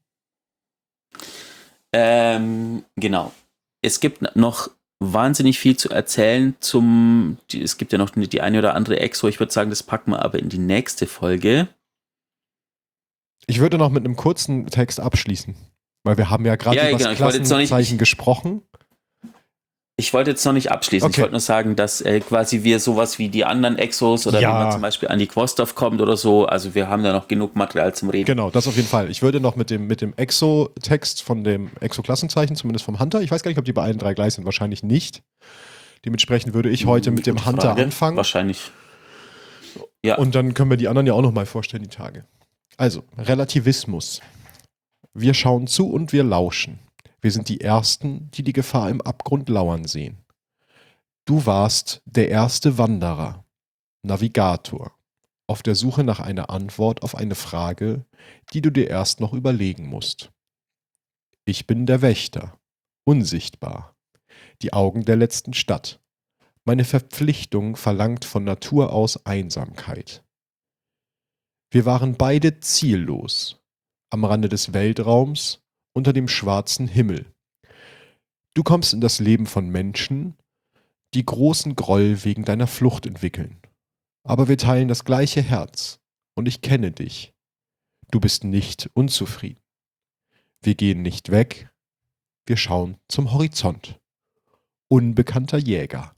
Genau. Es gibt noch wahnsinnig viel zu erzählen es gibt ja noch die eine oder andere Exo. Ich würde sagen, das packen wir aber in die nächste Folge. Ich würde noch mit einem kurzen Text abschließen, weil wir haben ja gerade über das Klassenzeichen gesprochen. Ich wollte jetzt noch nicht abschließen. Okay. Ich wollte nur sagen, dass quasi wir sowas wie die anderen Exos oder Ja. wie man zum Beispiel an die Quostov kommt oder so, also wir haben da noch genug Material zum Reden. Genau, das auf jeden Fall. Ich würde noch mit dem Exo-Text von dem Exo-Klassenzeichen, zumindest vom Hunter, ich weiß gar nicht, ob die bei allen 3 gleich sind, wahrscheinlich nicht. Dementsprechend würde ich heute mit dem Gute Hunter Frage. anfangen. Wahrscheinlich. Ja. Und dann können wir die anderen ja auch noch mal vorstellen, die Tage. Also, Relativismus. Wir schauen zu und wir lauschen. Wir sind die Ersten, die die Gefahr im Abgrund lauern sehen. Du warst der erste Wanderer, Navigator, auf der Suche nach einer Antwort auf eine Frage, die du dir erst noch überlegen musst. Ich bin der Wächter, unsichtbar, die Augen der letzten Stadt. Meine Verpflichtung verlangt von Natur aus Einsamkeit. Wir waren beide ziellos, am Rande des Weltraums, unter dem schwarzen Himmel. Du kommst in das Leben von Menschen, die großen Groll wegen deiner Flucht entwickeln. Aber wir teilen das gleiche Herz und ich kenne dich. Du bist nicht unzufrieden. Wir gehen nicht weg, wir schauen zum Horizont. Unbekannter Jäger.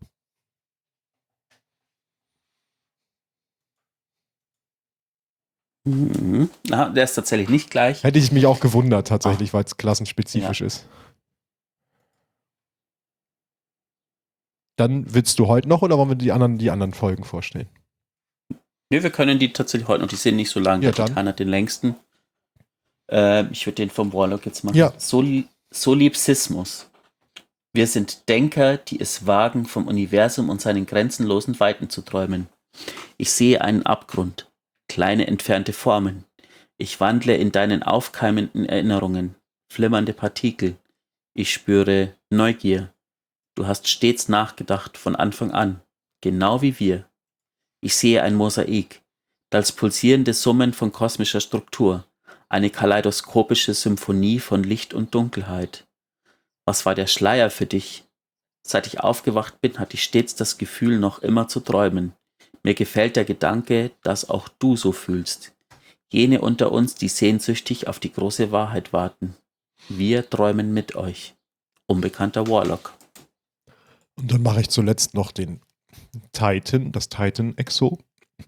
Mhm. Na, der ist tatsächlich nicht gleich. Hätte ich mich auch gewundert tatsächlich, weil es klassenspezifisch ist. Dann willst du heute noch oder wollen wir die anderen Folgen vorstellen? Ne, wir können die tatsächlich heute noch, die sind nicht so lang. Ja, Der dann. Titan hat den längsten. Ich würde den vom Warlock jetzt machen. Ja. Solipsismus. Wir sind Denker, die es wagen, vom Universum und seinen grenzenlosen Weiten zu träumen. Ich sehe einen Abgrund, kleine entfernte Formen. Ich wandle in deinen aufkeimenden Erinnerungen, flimmernde Partikel. Ich spüre Neugier. Du hast stets nachgedacht von Anfang an, genau wie wir. Ich sehe ein Mosaik, das pulsierende Summen von kosmischer Struktur, eine kaleidoskopische Symphonie von Licht und Dunkelheit. Was war der Schleier für dich? Seit ich aufgewacht bin, hatte ich stets das Gefühl, noch immer zu träumen. Mir gefällt der Gedanke, dass auch du so fühlst. Jene unter uns, die sehnsüchtig auf die große Wahrheit warten. Wir träumen mit euch. Unbekannter Warlock. Und dann mache ich zuletzt noch den Titan, das Titan-Exo.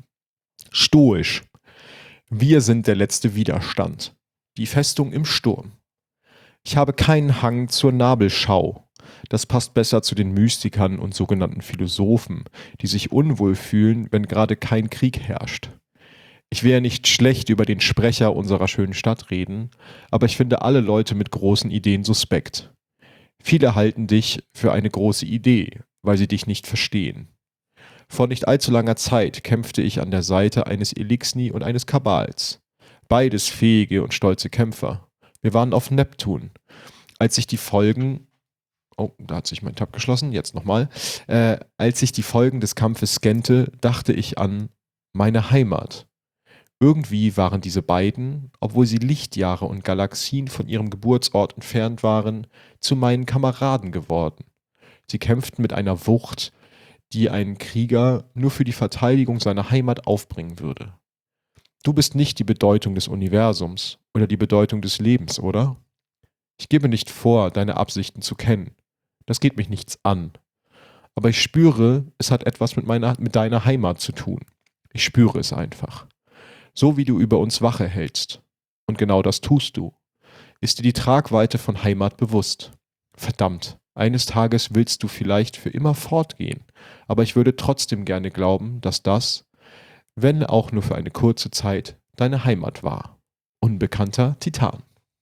Stoisch. Wir sind der letzte Widerstand. Die Festung im Sturm. Ich habe keinen Hang zur Nabelschau. Das passt besser zu den Mystikern und sogenannten Philosophen, die sich unwohl fühlen, wenn gerade kein Krieg herrscht. Ich will ja nicht schlecht über den Sprecher unserer schönen Stadt reden, aber ich finde alle Leute mit großen Ideen suspekt. Viele halten dich für eine große Idee, weil sie dich nicht verstehen. Vor nicht allzu langer Zeit kämpfte ich an der Seite eines Elixni und eines Kabals. Beides fähige und stolze Kämpfer. Wir waren auf Neptun. Als ich die Folgen... Oh, da hat sich mein Tab geschlossen, jetzt nochmal. Als ich die Folgen des Kampfes scannte, dachte ich an meine Heimat. Irgendwie waren diese beiden, obwohl sie Lichtjahre und Galaxien von ihrem Geburtsort entfernt waren, zu meinen Kameraden geworden. Sie kämpften mit einer Wucht, die einen Krieger nur für die Verteidigung seiner Heimat aufbringen würde. Du bist nicht die Bedeutung des Universums oder die Bedeutung des Lebens, oder? Ich gebe nicht vor, deine Absichten zu kennen. Das geht mich nichts an. Aber ich spüre, es hat etwas mit deiner Heimat zu tun. Ich spüre es einfach. So wie du über uns Wache hältst. Und genau das tust du. Ist dir die Tragweite von Heimat bewusst? Verdammt, eines Tages willst du vielleicht für immer fortgehen. Aber ich würde trotzdem gerne glauben, dass das, wenn auch nur für eine kurze Zeit, deine Heimat war. Unbekannter Titan.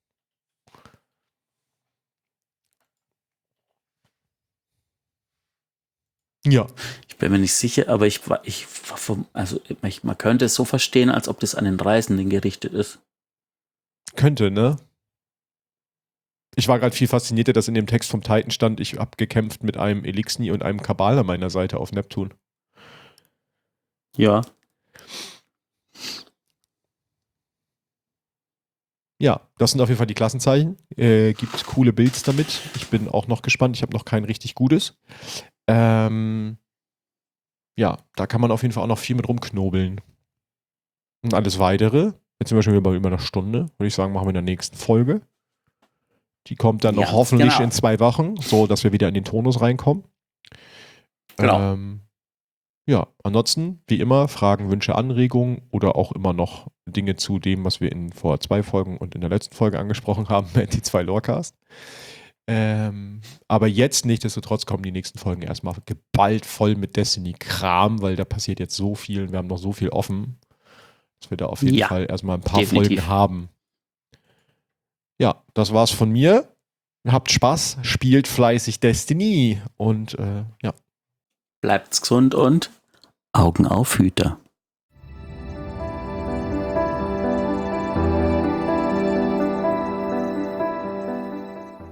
Ja. Ich bin mir nicht sicher, aber man könnte es so verstehen, als ob das an den Reisenden gerichtet ist. Könnte, ne? Ich war gerade viel faszinierter, dass in dem Text vom Titan stand, ich habe gekämpft mit einem Elixni und einem Kabal an meiner Seite auf Neptun. Ja. Ja, das sind auf jeden Fall die Klassenzeichen. Gibt coole Builds damit. Ich bin auch noch gespannt. Ich habe noch kein richtig gutes. Ja, da kann man auf jeden Fall auch noch viel mit rumknobeln. Und alles Weitere, jetzt sind wir schon wieder bei über einer Stunde, würde ich sagen, machen wir in der nächsten Folge. Die kommt dann noch hoffentlich in 2 Wochen, so dass wir wieder in den Tonus reinkommen. Genau. Ja, ansonsten, wie immer, Fragen, Wünsche, Anregungen oder auch immer noch Dinge zu dem, was wir vor 2 Folgen und in der letzten Folge angesprochen haben, die 2 Lorecast. Aber jetzt nichtsdestotrotz kommen die nächsten Folgen erstmal geballt voll mit Destiny-Kram, weil da passiert jetzt so viel und wir haben noch so viel offen, dass wir da auf jeden Fall erstmal ein paar Folgen haben. Ja, das war's von mir. Habt Spaß, spielt fleißig Destiny und ja. Bleibt's gesund und Augen auf, Hüter.